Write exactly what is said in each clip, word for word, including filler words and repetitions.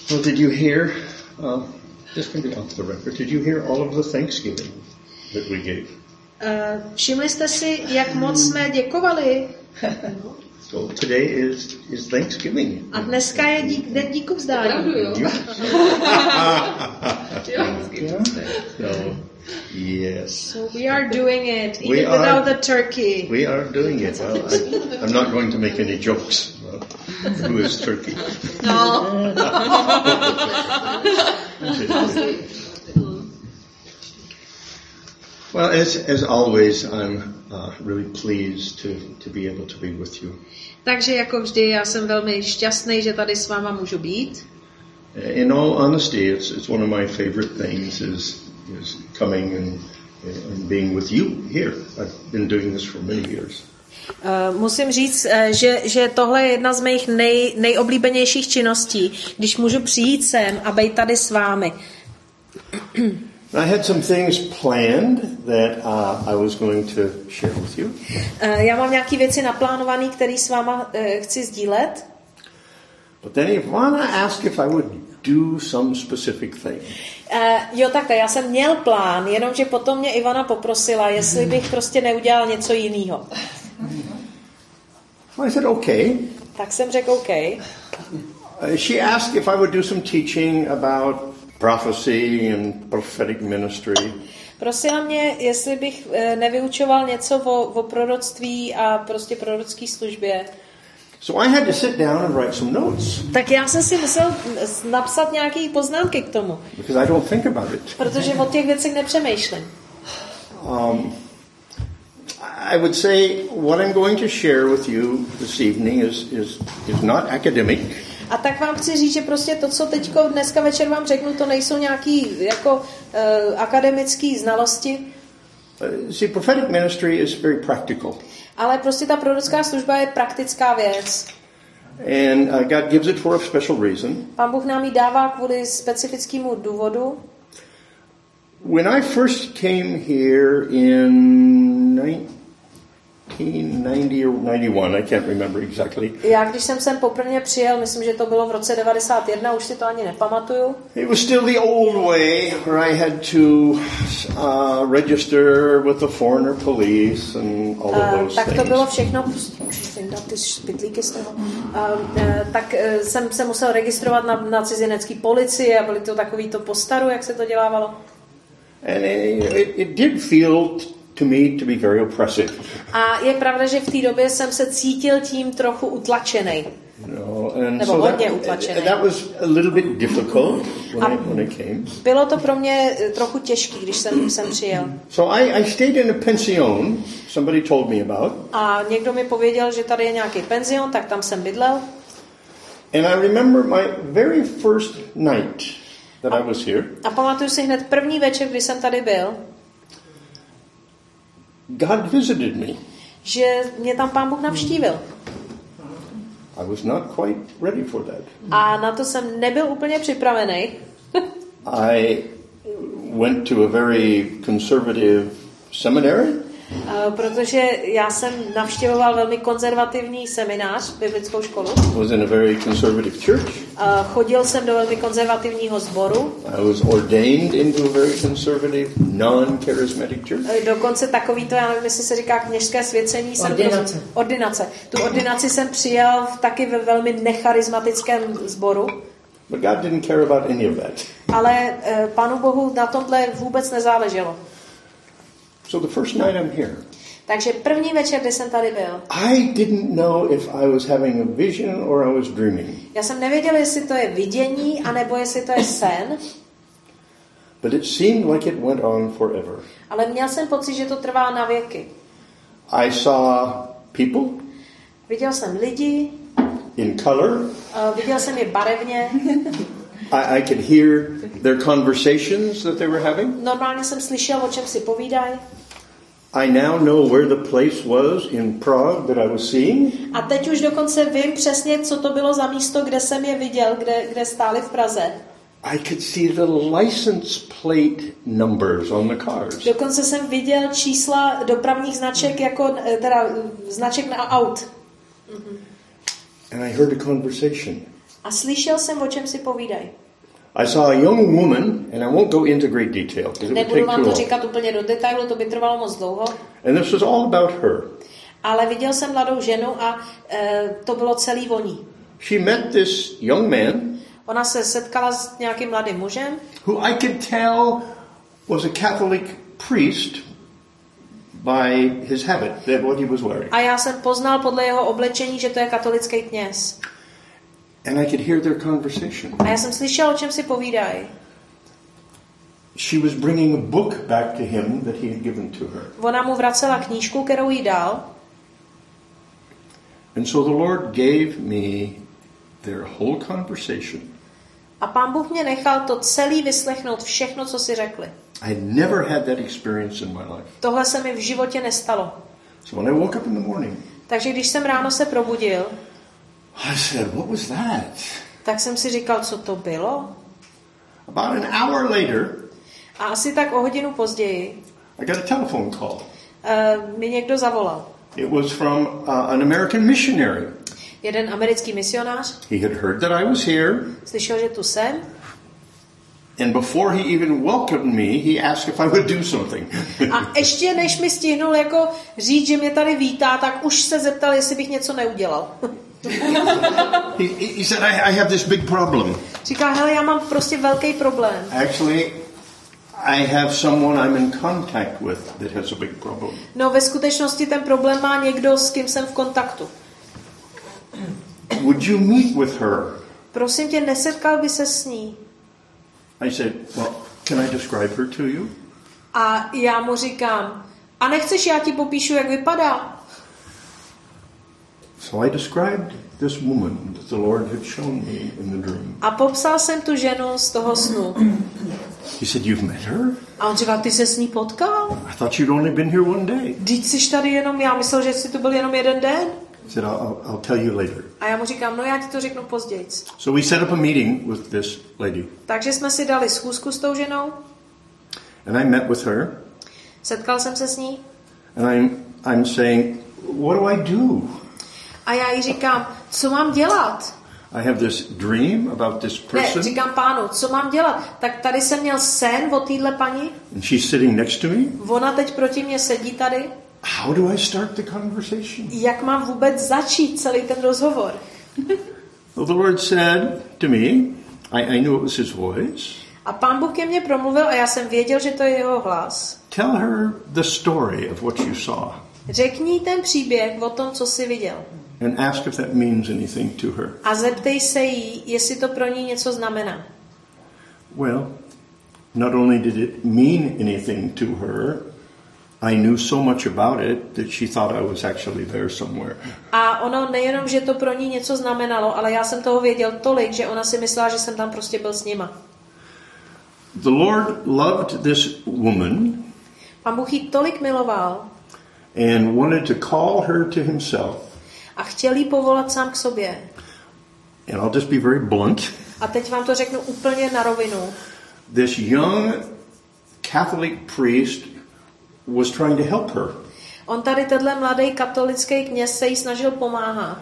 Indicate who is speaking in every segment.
Speaker 1: Well, did you hear, uh, this can be off the record, did you hear all of the Thanksgiving that we gave?
Speaker 2: Uh, všimli jste si, jak moc jsme děkovali?
Speaker 1: So today is, is Thanksgiving.
Speaker 2: A dneska je dík, den díku vzdání.
Speaker 1: So, yes.
Speaker 2: So we are doing it, even
Speaker 1: We are-
Speaker 2: without the turkey.
Speaker 1: We are doing it. Well, I, I'm not going to make any jokes about who is turkey.
Speaker 2: No.
Speaker 1: Well, as as always, I'm uh, really pleased to, to be able to be with you.
Speaker 2: Takže jako vždy, já jsem velmi šťastný, že tady s váma můžu být.
Speaker 1: In all honesty, it's it's one of my favorite things is is coming and and being with you here. I've been doing this for many years.
Speaker 2: Uh, musím říct, uh, že, že tohle je jedna z mých nej, nejoblíbenějších činností, když můžu přijít sem a být tady s vámi.
Speaker 1: I had some things planned that uh, I was going to share with you.
Speaker 2: Uh, já mám nějaké věci naplánované, které s váma uh, chci sdílet.
Speaker 1: But then Ivana asked if I would do some specific thing.
Speaker 2: Uh, jo, takhle, já jsem měl plán, jenomže potom mě Ivana poprosila, jestli bych prostě neudělal něco jiného.
Speaker 1: So I said, okay.
Speaker 2: Tak jsem řekl OK.
Speaker 1: Uh, she asked if I would do some teaching about prophecy and prophetic ministry.
Speaker 2: Prosila mě, jestli bych uh, nevyučoval něco o, o proroctví a prostě prorocké službě.
Speaker 1: So I had to sit down and write some notes.
Speaker 2: Tak já jsem si musel napsat nějaké poznámky k tomu.
Speaker 1: Because I don't think about it.
Speaker 2: Protože o těch věcech nepřemýšlím.
Speaker 1: Um, I would say what I'm going to share with you this evening is, is, is not academic.
Speaker 2: A tak vám chci říct, že prostě to, co teďko dneska večer vám řeknu, to nejsou nějaký jako uh, akademické znalosti.
Speaker 1: Uh, see, prophetic ministry is very practical.
Speaker 2: Ale prostě ta prorocká služba je praktická věc.
Speaker 1: And uh, God gives it for a special reason.
Speaker 2: Pán Bůh nám ji dává kvůli specifickému důvodu.
Speaker 1: When I first came here in nineteen ninety or ninety-one, I can't remember exactly.
Speaker 2: Já, když jsem sem poprvé přijel, myslím, že to bylo v roce devadesát jedna, už si to ani nepamatuju.
Speaker 1: It was still the old way where I had to uh, register with the foreigner police and all of those
Speaker 2: uh, tak
Speaker 1: things.
Speaker 2: to bylo všechno, můžeš vyndat ty špitlíky z toho. Uh, uh, tak uh, jsem se musel registrovat na, na cizinecký policii a byly to takový to po staru, jak se to dělávalo.
Speaker 1: And it, it, it did feel to me to be very oppressive.
Speaker 2: A je pravda, že v té době jsem se cítil tím trochu utlačený.
Speaker 1: No, and
Speaker 2: Nebo
Speaker 1: so
Speaker 2: hodně
Speaker 1: that,
Speaker 2: utlačený.
Speaker 1: that was a little bit difficult when, I, when I came.
Speaker 2: Bylo to pro mě trochu těžký, když jsem sem přijel.
Speaker 1: So I, I stayed in a pension, somebody told me about.
Speaker 2: A někdo mi pověděl, že tady je nějaký penzion, tak tam jsem bydlel.
Speaker 1: And I remember my very first night that I was here.
Speaker 2: A pamatuju si hned první večer, kdy jsem tady byl.
Speaker 1: God visited me.
Speaker 2: Že mě tam Pán Bůh navštívil.
Speaker 1: I was not quite ready for that.
Speaker 2: A na to jsem nebyl úplně připravený.
Speaker 1: I went to a very conservative seminary.
Speaker 2: Uh, protože já jsem navštěvoval velmi konzervativní seminář, biblickou školu.
Speaker 1: Was in a very conservative church.
Speaker 2: Uh, chodil jsem do velmi konzervativního sboru.
Speaker 1: I was ordained into a very conservative, non-charismatic church.
Speaker 2: Uh, dokonce takový to, já nevím, jestli se říká kněžské svěcení.
Speaker 3: Ordinace.
Speaker 2: Jsem, ordinace. Tu ordinaci jsem přijal v taky ve velmi necharismatickém sboru.
Speaker 1: But God didn't care about any of that.
Speaker 2: Ale uh, Pánu Bohu na tomhle vůbec nezáleželo.
Speaker 1: So the first night I'm here.
Speaker 2: Takže první večer, kdy jsem tady byl.
Speaker 1: I didn't know if I was having a vision or I was dreaming.
Speaker 2: Já jsem nevěděl, jestli to je vidění, anebo jestli to je sen.
Speaker 1: But it seemed like it went on forever.
Speaker 2: Ale měl jsem pocit, že to trvá na věky.
Speaker 1: I saw people.
Speaker 2: Viděl jsem lidi.
Speaker 1: In color.
Speaker 2: Uh, viděl jsem je barevně.
Speaker 1: I, I could hear their conversations that they were having.
Speaker 2: Normálně jsem slyšel, o čem si povídají.
Speaker 1: I now know where the place was in Prague that I was seeing.
Speaker 2: A teď už dokonce vím přesně, co to bylo za místo, kde jsem je viděl, kde, kde stáli v Praze.
Speaker 1: I could see the license plate numbers on the cars.
Speaker 2: Dokonce jsem viděl čísla dopravních značek, jako teda značek na aut.
Speaker 1: And I heard a conversation.
Speaker 2: A slyšel jsem, o čem si povídají.
Speaker 1: I saw a young woman, and I won't go into great detail because it would
Speaker 2: Nebudu
Speaker 1: take
Speaker 2: vám
Speaker 1: too
Speaker 2: to
Speaker 1: long.
Speaker 2: říkat úplně do detailu, to by trvalo moc dlouho.
Speaker 1: And this was all about her.
Speaker 2: Ale viděl jsem mladou ženu a e, to bylo celý o ní.
Speaker 1: She met this young man
Speaker 2: Ona se setkala s nějakým mladým mužem,
Speaker 1: who I could tell was a Catholic priest by his habit, that what he was wearing.
Speaker 2: a já jsem poznal podle jeho oblečení, že to je katolický kněz.
Speaker 1: And I could hear their conversation.
Speaker 2: A já jsem slyšel, o čem si povídají.
Speaker 1: She was bringing a book back to him that he had given to her.
Speaker 2: Ona mu vracela knížku, kterou jí dal.
Speaker 1: And so the Lord gave me their whole conversation.
Speaker 2: A Pán Bůh mě nechal to celý vyslechnout, všechno, co si řekli.
Speaker 1: I had never had that experience in my life.
Speaker 2: Tohle se mi v životě nestalo.
Speaker 1: So when I woke up in the morning,
Speaker 2: Takže když jsem ráno se probudil,
Speaker 1: I said, what was that?
Speaker 2: tak jsem si říkal, co to bylo.
Speaker 1: About an hour later,
Speaker 2: A asi tak o hodinu později
Speaker 1: I got a telephone call.
Speaker 2: uh, mi někdo zavolal.
Speaker 1: It was from uh, an American missionary.
Speaker 2: Jeden americký misionář
Speaker 1: He had heard that I was here,
Speaker 2: slyšel, že tu jsem.
Speaker 1: and before he even welcomed me, he asked if I would do something.
Speaker 2: A ještě než mi stihnul jako říct, že mě tady vítá, tak už se zeptal, jestli bych něco neudělal.
Speaker 1: he, he said, I, I have this big problem.
Speaker 2: Říká, hele, já mám prostě velký problém.
Speaker 1: Actually, I have someone I'm in contact with that has a big problem.
Speaker 2: No, ve skutečnosti ten problém má někdo, s kým jsem v kontaktu.
Speaker 1: Would you meet with her?
Speaker 2: Prosím tě, nesetkal by se s ní?
Speaker 1: I said, well, can I describe her to you?
Speaker 2: A já mu říkám, a nechceš, já ti popíšu, jak vypadá?
Speaker 1: So I described this woman that the Lord had shown me in the dream.
Speaker 2: A popsal jsem tu ženu z toho snu.
Speaker 1: He said, you've met her?
Speaker 2: A on říkal, ty se s ní potkal?
Speaker 1: I thought you'd only been here one day.
Speaker 2: Vždyť jsi tady jenom, já myslel, že jsi tu byl jenom jeden den.
Speaker 1: He said, I'll, I'll tell you later.
Speaker 2: A já mu říkám, no já ti to řeknu později.
Speaker 1: So we set up a meeting with this lady.
Speaker 2: Takže jsme si dali schůzku s tou ženou,
Speaker 1: And I met with her.
Speaker 2: setkal jsem se s ní
Speaker 1: And I'm, I'm saying, what do I do?
Speaker 2: a já jí říkám, co mám dělat?
Speaker 1: I have this dream about this
Speaker 2: Ne,
Speaker 1: person.
Speaker 2: říkám pánu, co mám dělat? Tak tady jsem měl sen o téhle paní,
Speaker 1: And she's sitting next to me.
Speaker 2: ona teď proti mě sedí tady.
Speaker 1: How do I start the conversation?
Speaker 2: Jak mám vůbec začít celý ten rozhovor?
Speaker 1: Well, the Lord said to me, I, I knew it was his voice.
Speaker 2: A Pán Bůh ke mně promluvil a já jsem věděl, že to je jeho hlas.
Speaker 1: Tell her the story of what you saw.
Speaker 2: Řekni ten příběh o tom, co jsi viděl.
Speaker 1: And ask if that means anything to her.
Speaker 2: A zeptej se jí, jestli to pro ní něco znamená.
Speaker 1: Well, not only did it mean anything to her, I knew so much about it that she thought I was actually there somewhere.
Speaker 2: A ono nejenom, že to pro ní něco znamenalo, ale já jsem toho věděl tolik, že ona si myslela, že jsem tam prostě byl s nima.
Speaker 1: The Lord loved this woman
Speaker 2: Pán Bůh ji tolik miloval
Speaker 1: and wanted to call her to himself.
Speaker 2: a chtěl jí povolat sám k sobě.
Speaker 1: And I'll just be very blunt.
Speaker 2: A teď vám to řeknu úplně na rovinu.
Speaker 1: This young Catholic priest was trying to help her.
Speaker 2: On tady tenhle mladý katolický kněz se jí snažil pomáhat.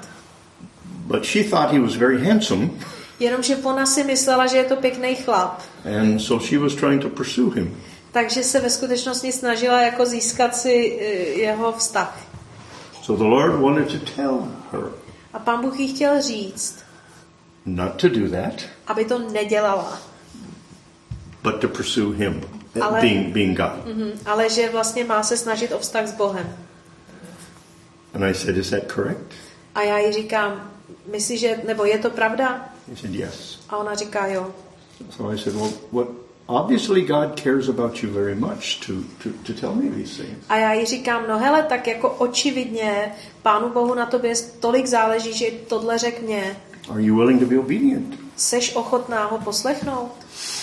Speaker 1: But she thought he was very handsome,
Speaker 2: Jenomže ona si myslela, že je to pěkný chlap.
Speaker 1: and so she was trying to pursue him.
Speaker 2: Takže se ve skutečnosti snažila jako získat si eh, jeho vztah.
Speaker 1: So the Lord wanted to tell her
Speaker 2: A Pán Bůh jí chtěl říct,
Speaker 1: not to do that,
Speaker 2: aby to nedělala.
Speaker 1: but to pursue him,
Speaker 2: Ale-
Speaker 1: being, being God.
Speaker 2: Mhm, ale že vlastně má se snažit o vztah s Bohem.
Speaker 1: And I said, is that correct?
Speaker 2: A já jí říkám, myslíš, že, nebo je to pravda?
Speaker 1: He said, yes.
Speaker 2: A ona říká, jo.
Speaker 1: So I said, well, what? Obviously God cares about you very much to, to, to tell me these things.
Speaker 2: A já jí říkám, no hele, tak jako očividně Pánu Bohu na tobě tolik záleží, že tohle řek mě.
Speaker 1: Are you willing to be obedient?
Speaker 2: Seš ochotná ho poslechnout?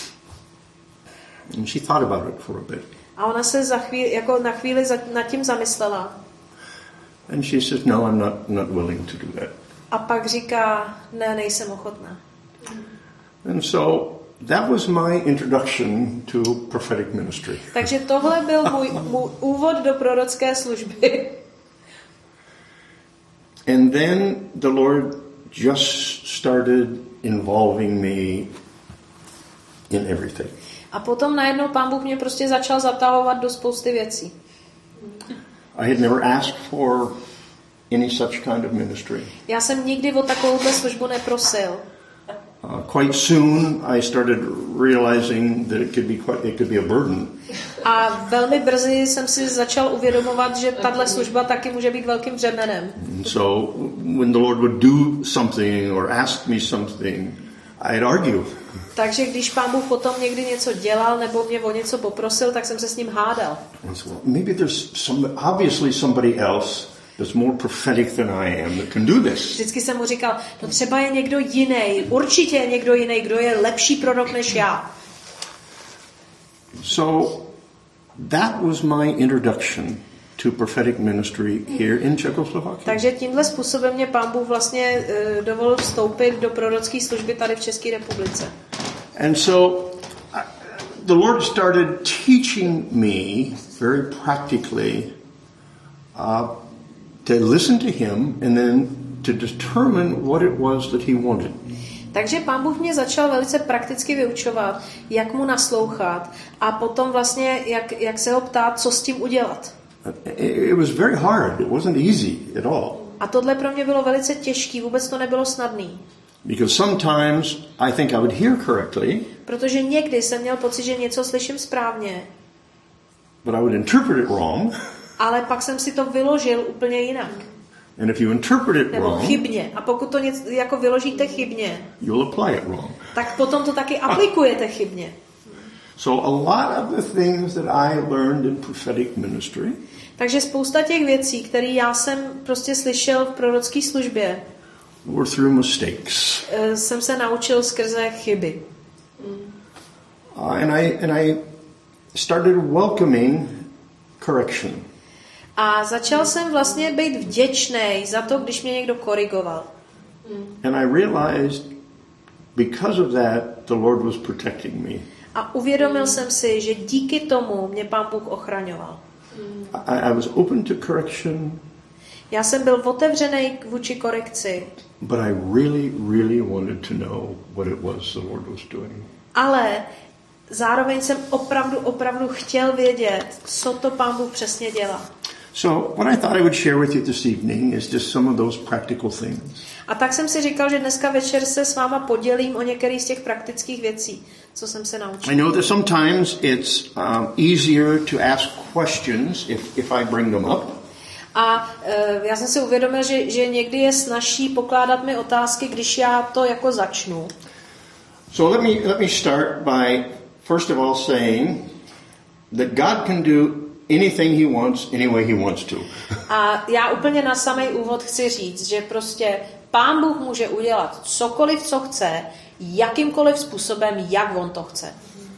Speaker 1: And she thought about it for a bit.
Speaker 2: A ona se za chvíli, jako na chvíli za, nad tím zamyslela.
Speaker 1: And she says, no, I'm not, not willing to do that.
Speaker 2: A pak říká, ne, nejsem ochotná.
Speaker 1: And so that was my introduction to prophetic ministry.
Speaker 2: Takže tohle byl můj, můj úvod do prorocké služby.
Speaker 1: And then the Lord just started involving me in everything.
Speaker 2: A potom najednou Pán Bůh mě prostě začal zatahovat do spousty věcí.
Speaker 1: I had never asked for any such kind of ministry.
Speaker 2: Já jsem nikdy o takovouhle službu neprosil.
Speaker 1: Uh, quite soon I started realizing that it could be quite, it could be a burden.
Speaker 2: A velmi brzy jsem si začal uvědomovat, že tahle služba taky může být velkým břemenem.
Speaker 1: And so when the Lord would do something or ask me something, I'd argue.
Speaker 2: Takže když Pán Bůh potom někdy něco dělal nebo mě o něco poprosil, tak jsem se s ním hádal.
Speaker 1: And so maybe there's some, obviously somebody else that's more prophetic than I am that can do this.
Speaker 2: Vždycky jsem mu říkal, no třeba je někdo jiný, určitě je někdo jiný, kdo je lepší prorok než já.
Speaker 1: So that was my introduction to prophetic ministry here in Czechoslovakia.
Speaker 2: Takže tímhle způsobem mě Pán Bůh vlastně uh, dovolil vstoupit do prorocké služby tady v České republice.
Speaker 1: And so uh, the Lord started teaching me very practically uh, to listen to him and then to determine what it was that he wanted.
Speaker 2: Takže Pán Bůh mě začal velice prakticky vyučovat, jak mu naslouchat a potom vlastně, jak, jak se ho ptát, co s tím udělat.
Speaker 1: It was very hard. It wasn't easy at all.
Speaker 2: A tohle pro mě bylo velice těžké, vůbec to nebylo snadný.
Speaker 1: Because sometimes I think I would hear correctly,
Speaker 2: Protože někdy jsem měl pocit, že něco slyším správně,
Speaker 1: but I would interpret it wrong.
Speaker 2: ale pak jsem si to vyložil úplně jinak.
Speaker 1: And if you interpret it
Speaker 2: Nebo
Speaker 1: wrong,
Speaker 2: chybně. A pokud to něco, jako vyložíte chybně,
Speaker 1: you'll apply it wrong.
Speaker 2: tak potom to taky aplikujete chybně.
Speaker 1: So a lot of the things that I learned in prophetic ministry
Speaker 2: Takže spousta těch věcí, které já jsem prostě slyšel v prorocké službě,
Speaker 1: were through mistakes.
Speaker 2: jsem se naučil skrze chyby.
Speaker 1: Uh, and I and I started welcoming correction.
Speaker 2: A začal jsem vlastně být vděčný za to, když mě někdo korigoval.
Speaker 1: And I realized because of that the Lord was protecting me.
Speaker 2: A uvědomil jsem si, že díky tomu mě Pán Bůh ochraňoval.
Speaker 1: I, I was open to correction.
Speaker 2: Já jsem byl otevřený vůči korekci.
Speaker 1: But I really, really wanted to know what it was the Lord was doing.
Speaker 2: Ale zároveň jsem opravdu, opravdu chtěl vědět, co to Pán Bůh přesně dělá.
Speaker 1: So what I thought I would share with you this evening is just some of those practical things.
Speaker 2: A tak jsem si říkal, že dneska večer se s váma podělím o některé z těch praktických věcí, co jsem se naučil.
Speaker 1: I know that sometimes it's um, easier to ask questions if, if I bring them up.
Speaker 2: A uh, já jsem si uvědomil, že, že někdy je snazší pokládat mi otázky, když já to jako začnu.
Speaker 1: So let me let me start by first of all saying that God can do anything he wants any way he wants to.
Speaker 2: A já úplně na samý úvod chci říct, že prostě Pán Bůh může udělat cokoliv, co chce, jakýmkoliv způsobem, jak on to chce.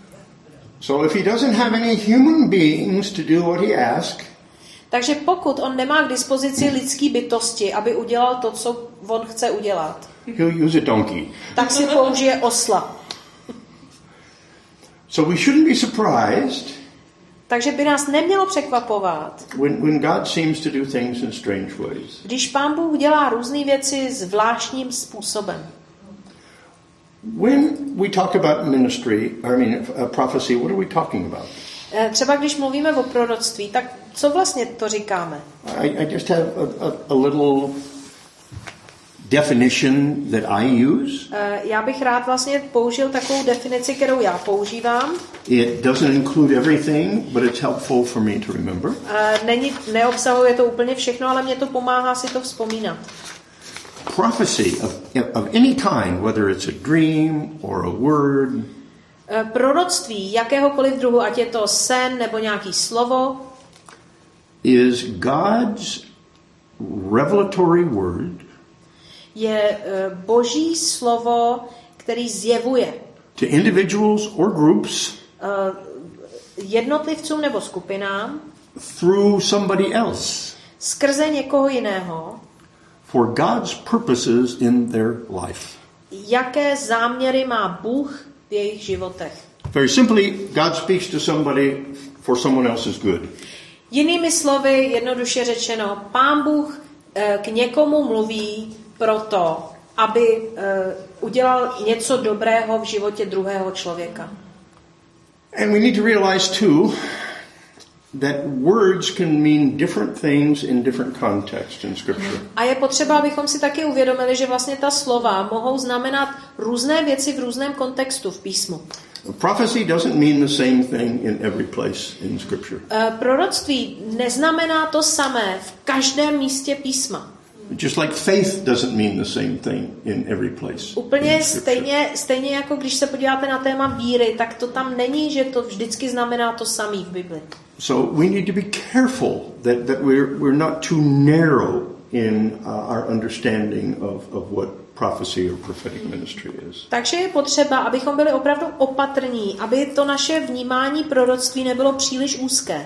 Speaker 1: So if he doesn't have any human beings to do what he asks,
Speaker 2: takže pokud on nemá k dispozici lidský bytosti, aby udělal to, co on chce udělat,
Speaker 1: he'll use a donkey.
Speaker 2: tak si použije osla.
Speaker 1: So we shouldn't be surprised
Speaker 2: takže by nás nemělo překvapovat,
Speaker 1: when, when God seems to do things in strange ways.
Speaker 2: když Pán Bůh dělá různé věci zvláštním způsobem.
Speaker 1: When we talk about ministry, I mean uh, prophecy, what are we talking about?
Speaker 2: Třeba když mluvíme o proroctví, tak co vlastně to říkáme?
Speaker 1: I, I just have a, a, a little definition that I use.
Speaker 2: Já bych rád vlastně použil takovou definici, kterou já používám.
Speaker 1: It doesn't include everything, but it's helpful for me to remember.
Speaker 2: Není, neobsahuje to úplně všechno, ale mě to pomáhá si to vzpomínat.
Speaker 1: Prophecy of, of any kind, whether it's a dream or a word.
Speaker 2: Proroctví jakéhokoliv druhu, ať je to sen nebo nějaký slovo,
Speaker 1: is God's revelatory word.
Speaker 2: Je Boží slovo, který zjevuje
Speaker 1: to individuals or groups
Speaker 2: jednotlivcům nebo skupinám
Speaker 1: through somebody else
Speaker 2: skrze někoho jiného
Speaker 1: for God's purposes in their life.
Speaker 2: Jaké záměry má Bůh v jejich životech?
Speaker 1: Very simply, God speaks to somebody for someone else's good.
Speaker 2: Jinými slovy, jednoduše řečeno, Pán Bůh k někomu mluví proto, aby udělal něco dobrého v životě druhého člověka.
Speaker 1: And we need to realize too that words can mean different things in different contexts in Scripture.
Speaker 2: A je potřeba, abychom si taky uvědomili, že vlastně ta slova mohou znamenat různé věci v různém kontextu v písmu.
Speaker 1: Prophecy doesn't mean the same thing in every place in Scripture.
Speaker 2: Uh, proroctví neznamená to samé v každém místě písma.
Speaker 1: Just like faith doesn't mean the same thing in every place.
Speaker 2: Úplně stejně, stejně jako když se podíváte na téma víry, tak to tam není, že to vždycky znamená to samé v Bibli.
Speaker 1: So we need to be careful that, that we're, we're not too narrow in uh, our understanding of, of what prophecy or prophetic ministry is.
Speaker 2: Takže je potřeba, abychom byli opravdu opatrní, aby to naše vnímání proroctví nebylo příliš úzké.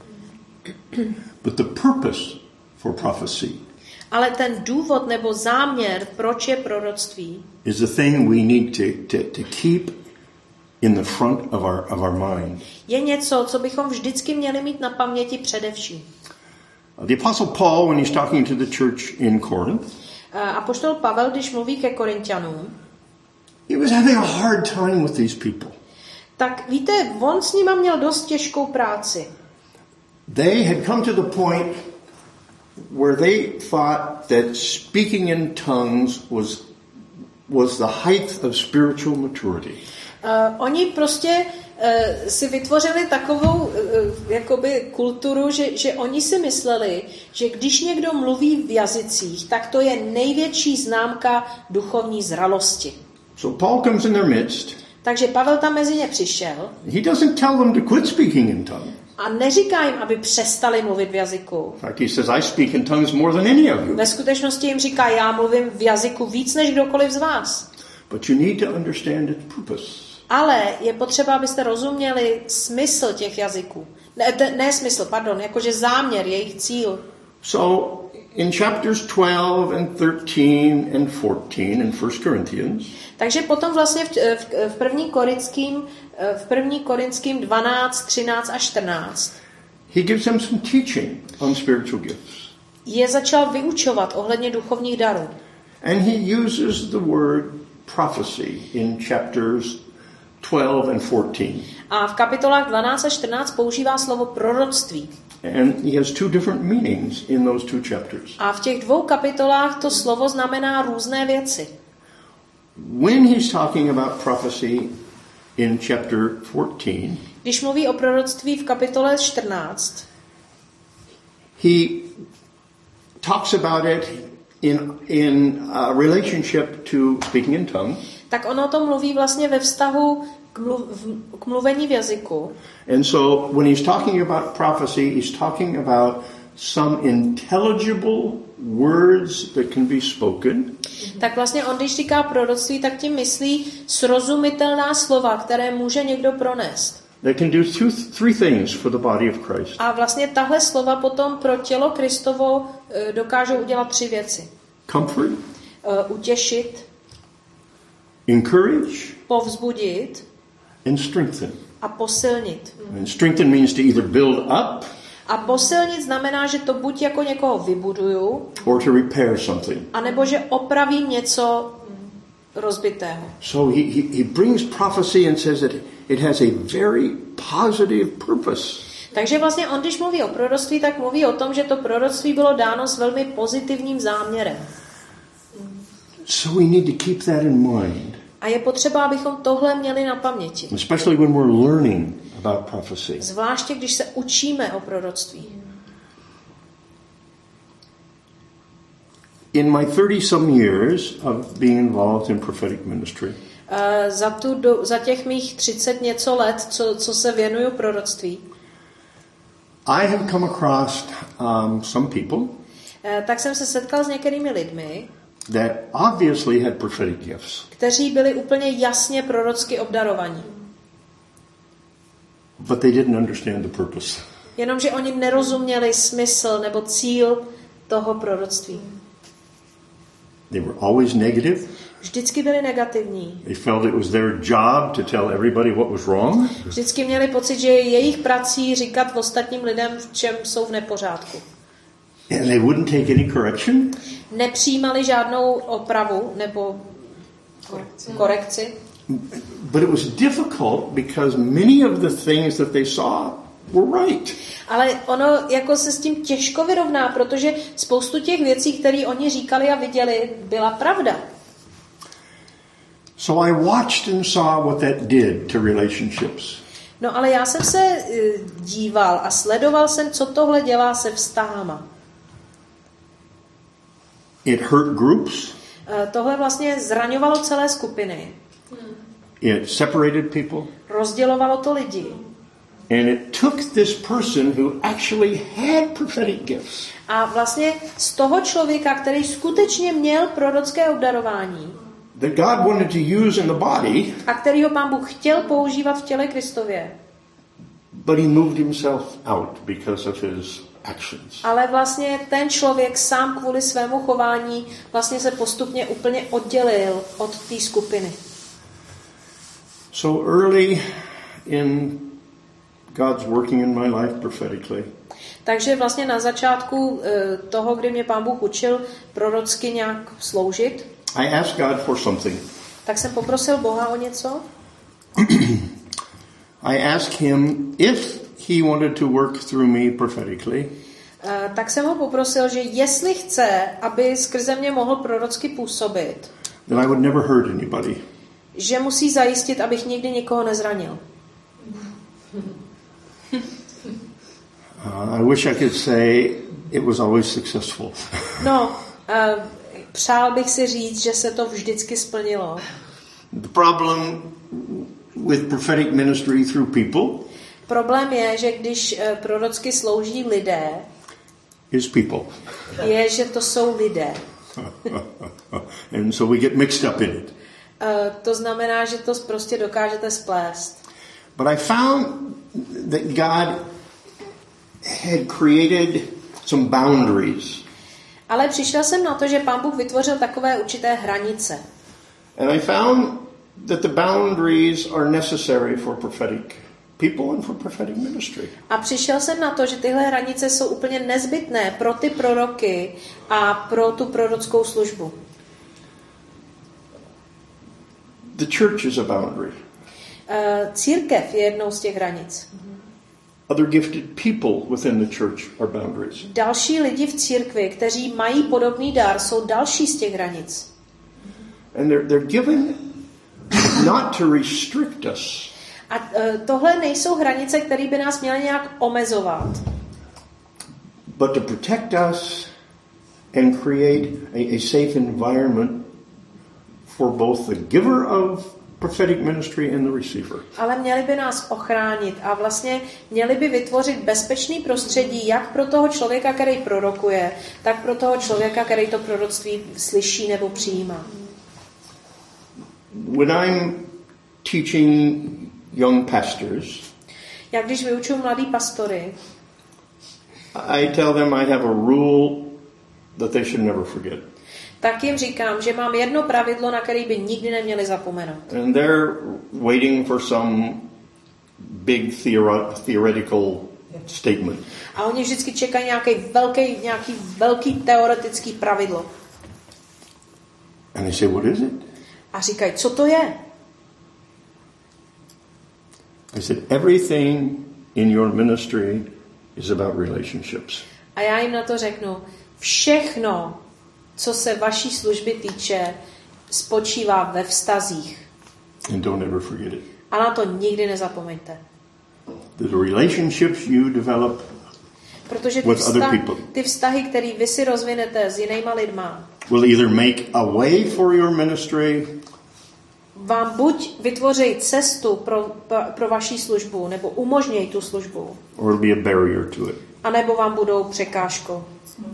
Speaker 1: But the purpose for prophecy
Speaker 2: Ale ten důvod nebo záměr, proč je proroctví,
Speaker 1: is the thing we need to, to, to keep in the front of our, of our mind.
Speaker 2: Je něco, co bychom vždycky měli mít na paměti především.
Speaker 1: The Apostle Paul, when he's talking to the church in Corinth,
Speaker 2: Apoštol Pavel, když mluví ke Korinťanům,
Speaker 1: he was having a hard time with these people.
Speaker 2: Tak víte, on s nima měl dost těžkou práci.
Speaker 1: They had come to the point where they thought that speaking in tongues was was the height of spiritual maturity.
Speaker 2: Uh, oni prostě uh, si vytvořili takovou uh, jakoby kulturu, že, že oni si mysleli, že když někdo mluví v jazycích, tak to je největší známka duchovní zralosti.
Speaker 1: So Paul comes in their midst.
Speaker 2: Takže Pavel tam mezi ně přišel.
Speaker 1: He doesn't tell them to quit speaking in tongues.
Speaker 2: A neříká jim, aby přestali mluvit v jazyku.
Speaker 1: In fact, he says, I speak in tongues more than any of you.
Speaker 2: Ve skutečnosti jim říká, já mluvím v jazyku víc než kdokoliv z vás.
Speaker 1: But you need to understand its purpose.
Speaker 2: Ale je potřeba, abyste rozuměli smysl těch jazyků. Ne, ne smysl, pardon, jakože záměr, jejich cíl.
Speaker 1: So, in chapters twelve and thirteen and fourteen in First Corinthians,
Speaker 2: takže potom vlastně v, v, v první korinským v první korinským dvanáct, třináct a čtrnáct
Speaker 1: he gives them some teaching on spiritual gifts.
Speaker 2: Je začal vyučovat ohledně duchovních darů.
Speaker 1: And he uses the word prophecy in chapters twelve and fourteen.
Speaker 2: A v kapitolách dvanáct a čtrnáct používá slovo proroctví.
Speaker 1: And he has two different meanings in those two chapters.
Speaker 2: A v těch dvou kapitolách to slovo znamená různé věci.
Speaker 1: When he's talking about prophecy in chapter fourteen,
Speaker 2: když mluví o proroctví v kapitole čtrnáct,
Speaker 1: he talks about it in in a relationship to speaking in tongues.
Speaker 2: Tak ono to mluví vlastně ve vztahu k, mluv, k mluvení v jazyku.
Speaker 1: And so when he's talking about prophecy, he's talking about some intelligible words that can be spoken.
Speaker 2: Tak vlastně on, když říká proroctví, tak tím myslí srozumitelná slova, které může někdo pronést.
Speaker 1: They can do two, three things for the body of Christ.
Speaker 2: A vlastně tahle slova potom pro tělo Kristovo dokážou udělat tři věci.
Speaker 1: Comfort,
Speaker 2: utěšit,
Speaker 1: encourage,
Speaker 2: povzbudit
Speaker 1: and strengthen.
Speaker 2: A posilnit.
Speaker 1: And strengthen means to either build up,
Speaker 2: a posilnit znamená, že to buď jako někoho vybuduju,
Speaker 1: or to repair something.
Speaker 2: A nebo že opravím něco rozbitého.
Speaker 1: So he, he, he brings prophecy and says that it has a very positive purpose.
Speaker 2: Takže vlastně on, když mluví o proroctví, tak mluví o tom, že to proroctví bylo dáno s velmi pozitivním záměrem.
Speaker 1: So we need to keep that in mind.
Speaker 2: A je potřeba, abychom tohle měli na paměti.
Speaker 1: Especially when we're learning about prophecy.
Speaker 2: Zvláště, když se učíme o proroctví.
Speaker 1: In my thirty some years of being involved in prophetic ministry,
Speaker 2: uh, za, tu do, za těch mých třicet něco let, co, co se věnuju proroctví,
Speaker 1: I have come across um, some people
Speaker 2: uh, tak jsem se setkal s některými lidmi,
Speaker 1: that obviously had prophetic gifts,
Speaker 2: kteří byli úplně jasně prorocky obdarovaní.
Speaker 1: But they didn't understand the purpose.
Speaker 2: Jenomže oni nerozuměli smysl nebo cíl toho proroctví.
Speaker 1: They were always negative.
Speaker 2: Vždycky byli negativní.
Speaker 1: They felt it was their job to tell everybody what was wrong.
Speaker 2: Vždycky měli pocit, že je jejich prací říkat ostatním lidem, v čem jsou v nepořádku.
Speaker 1: And they wouldn't take any correction.
Speaker 2: Nepřijímali žádnou opravu nebo Korekci. Korekci.
Speaker 1: But it was difficult because many of the things that they saw were right.
Speaker 2: Ale ono jako se s tím těžko vyrovná, protože spoustu těch věcí, které oni říkali a viděli, byla pravda.
Speaker 1: So I watched and saw what that did to relationships.
Speaker 2: No ale já jsem se díval a sledoval jsem, co tohle dělá se vztahama.
Speaker 1: It hurt groups.
Speaker 2: Tohle vlastně zraňovalo celé skupiny.
Speaker 1: It separated people.
Speaker 2: Rozdělovalo to lidi.
Speaker 1: And it took this person who actually had prophetic gifts.
Speaker 2: A vlastně z toho člověka, který skutečně měl prorocké obdarování,
Speaker 1: that God wanted to use in the body,
Speaker 2: a kterýho Pán Bůh chtěl používat v těle Kristově,
Speaker 1: but he moved himself out because of his actions.
Speaker 2: Ale vlastně ten člověk sám kvůli svému chování vlastně se postupně úplně oddělil od té skupiny.
Speaker 1: So early in God's working in my life prophetically.
Speaker 2: Takže vlastně na začátku toho, kdy mě Pán Bůh učil prorocky nějak sloužit,
Speaker 1: I asked God for something.
Speaker 2: Tak jsem poprosil Boha o něco.
Speaker 1: I asked him if he wanted to work through me prophetically.
Speaker 2: Uh, tak jsem ho poprosil, že jestli chce, aby skrze mě mohl prorocky působit,
Speaker 1: then I would never hurt anybody.
Speaker 2: Že musí zajistit, abych nikdy nikoho nezranil.
Speaker 1: Uh, I wish I could say it was always successful.
Speaker 2: No, uh, přál bych si říct, že se to vždycky splnilo.
Speaker 1: The problem with prophetic ministry through people.
Speaker 2: Problém je, že když uh, prorocky slouží lidé,
Speaker 1: is people.
Speaker 2: Je, že to jsou lidé.
Speaker 1: And so we get mixed up in it.
Speaker 2: Uh, to znamená, že to prostě dokážete splést.
Speaker 1: But I found that God had created some boundaries.
Speaker 2: Ale přišel jsem na to, že Pán Bůh vytvořil takové určité hranice.
Speaker 1: And I found that the boundaries are necessary for prophetic people and for prophetic ministry.
Speaker 2: A přišel jsem na to, že tyhle hranice jsou úplně nezbytné pro ty proroky a pro tu prorockou službu.
Speaker 1: The church is a boundary.
Speaker 2: Uh, církev je jednou z těch hranic.
Speaker 1: Other gifted people within the church are boundaries.
Speaker 2: Další lidi v církvi, kteří mají podobný dar, jsou další z těch hranic.
Speaker 1: And they're, they're given not to restrict us.
Speaker 2: A uh, tohle nejsou hranice, které by nás měly nějak omezovat.
Speaker 1: But to protect us and create a, a safe environment for both the giver of prophetic ministry and the receiver.
Speaker 2: Ale měli by nás ochránit a vlastně měli by vytvořit bezpečný prostředí jak pro toho člověka, který prorokuje, tak pro toho člověka, který to proroctví slyší nebo přijímá.
Speaker 1: When I'm teaching young pastors,
Speaker 2: já když vyučuji mladý pastory,
Speaker 1: I tell them I have a rule that they should never forget.
Speaker 2: Tak jim říkám, že mám jedno pravidlo, na které by nikdy neměli zapomenout.
Speaker 1: And they're waiting for some big theori- theoretical statement.
Speaker 2: A oni vždycky čekají nějaký velký, nějaký velký teoretický pravidlo.
Speaker 1: And they say, what is it?
Speaker 2: A říkají, co to je?
Speaker 1: I said, everything in your ministry is about relationships.
Speaker 2: A já jim na to řeknu, všechno, co se vaší služby týče, spočívá ve vztazích.
Speaker 1: And don't ever forget it.
Speaker 2: A na to nikdy nezapomeňte.
Speaker 1: The relationships you develop
Speaker 2: Protože ty,
Speaker 1: with
Speaker 2: vztah,
Speaker 1: other people
Speaker 2: ty vztahy, které vy si rozvinete s jinýma lidma,
Speaker 1: will either make a way for your ministry,
Speaker 2: vám buď vytvoří cestu pro, pro vaši službu, nebo umožnějí tu službu,
Speaker 1: or be a barrier to it.
Speaker 2: a nebo vám budou překážkou.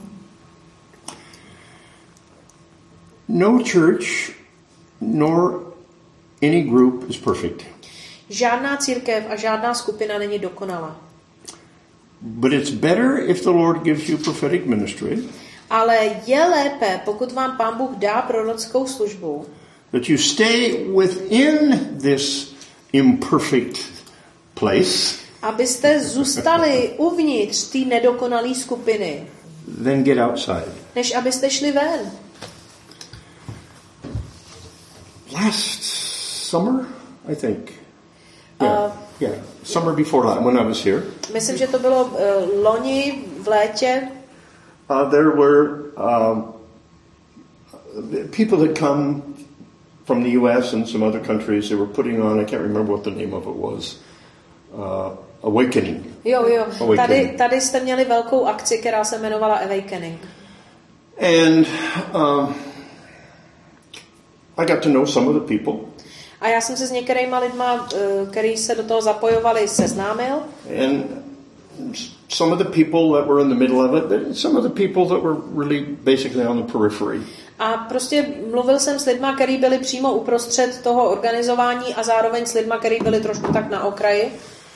Speaker 1: No church nor any group is perfect.
Speaker 2: Žádná církev a žádná skupina není dokonalá.
Speaker 1: But it's better if the Lord gives you prophetic ministry.
Speaker 2: Ale je lépe, pokud vám Pán Bůh dá prorockou službu,
Speaker 1: that you stay within this imperfect place,
Speaker 2: abyste zůstali uvnitř té nedokonalé skupiny,
Speaker 1: then get outside.
Speaker 2: než abyste šli ven.
Speaker 1: last summer, I think. Yeah,
Speaker 2: Uh,
Speaker 1: yeah, summer before that, when I was here.
Speaker 2: Myslím, že to bylo uh, loni v létě.
Speaker 1: Uh, there were um, people that come from the U S and some other countries. They were putting on, I can't remember what the name of it was, uh, Awakening.
Speaker 2: Jo, jo.
Speaker 1: Awakening.
Speaker 2: Tady, tady jste měli velkou akci, která se jmenovala Awakening.
Speaker 1: And um, I got to know some of the people.
Speaker 2: A já jsem se s některýma lidma, který se do toho zapojovali, seznámil.
Speaker 1: And some of the people that were in the middle of it, some of the people that were really basically on the periphery.
Speaker 2: A prostě mluvil jsem s lidma, kteří byli přímo uprostřed toho organizování a zároveň s lidma, kteří byli trošku tak na okraji.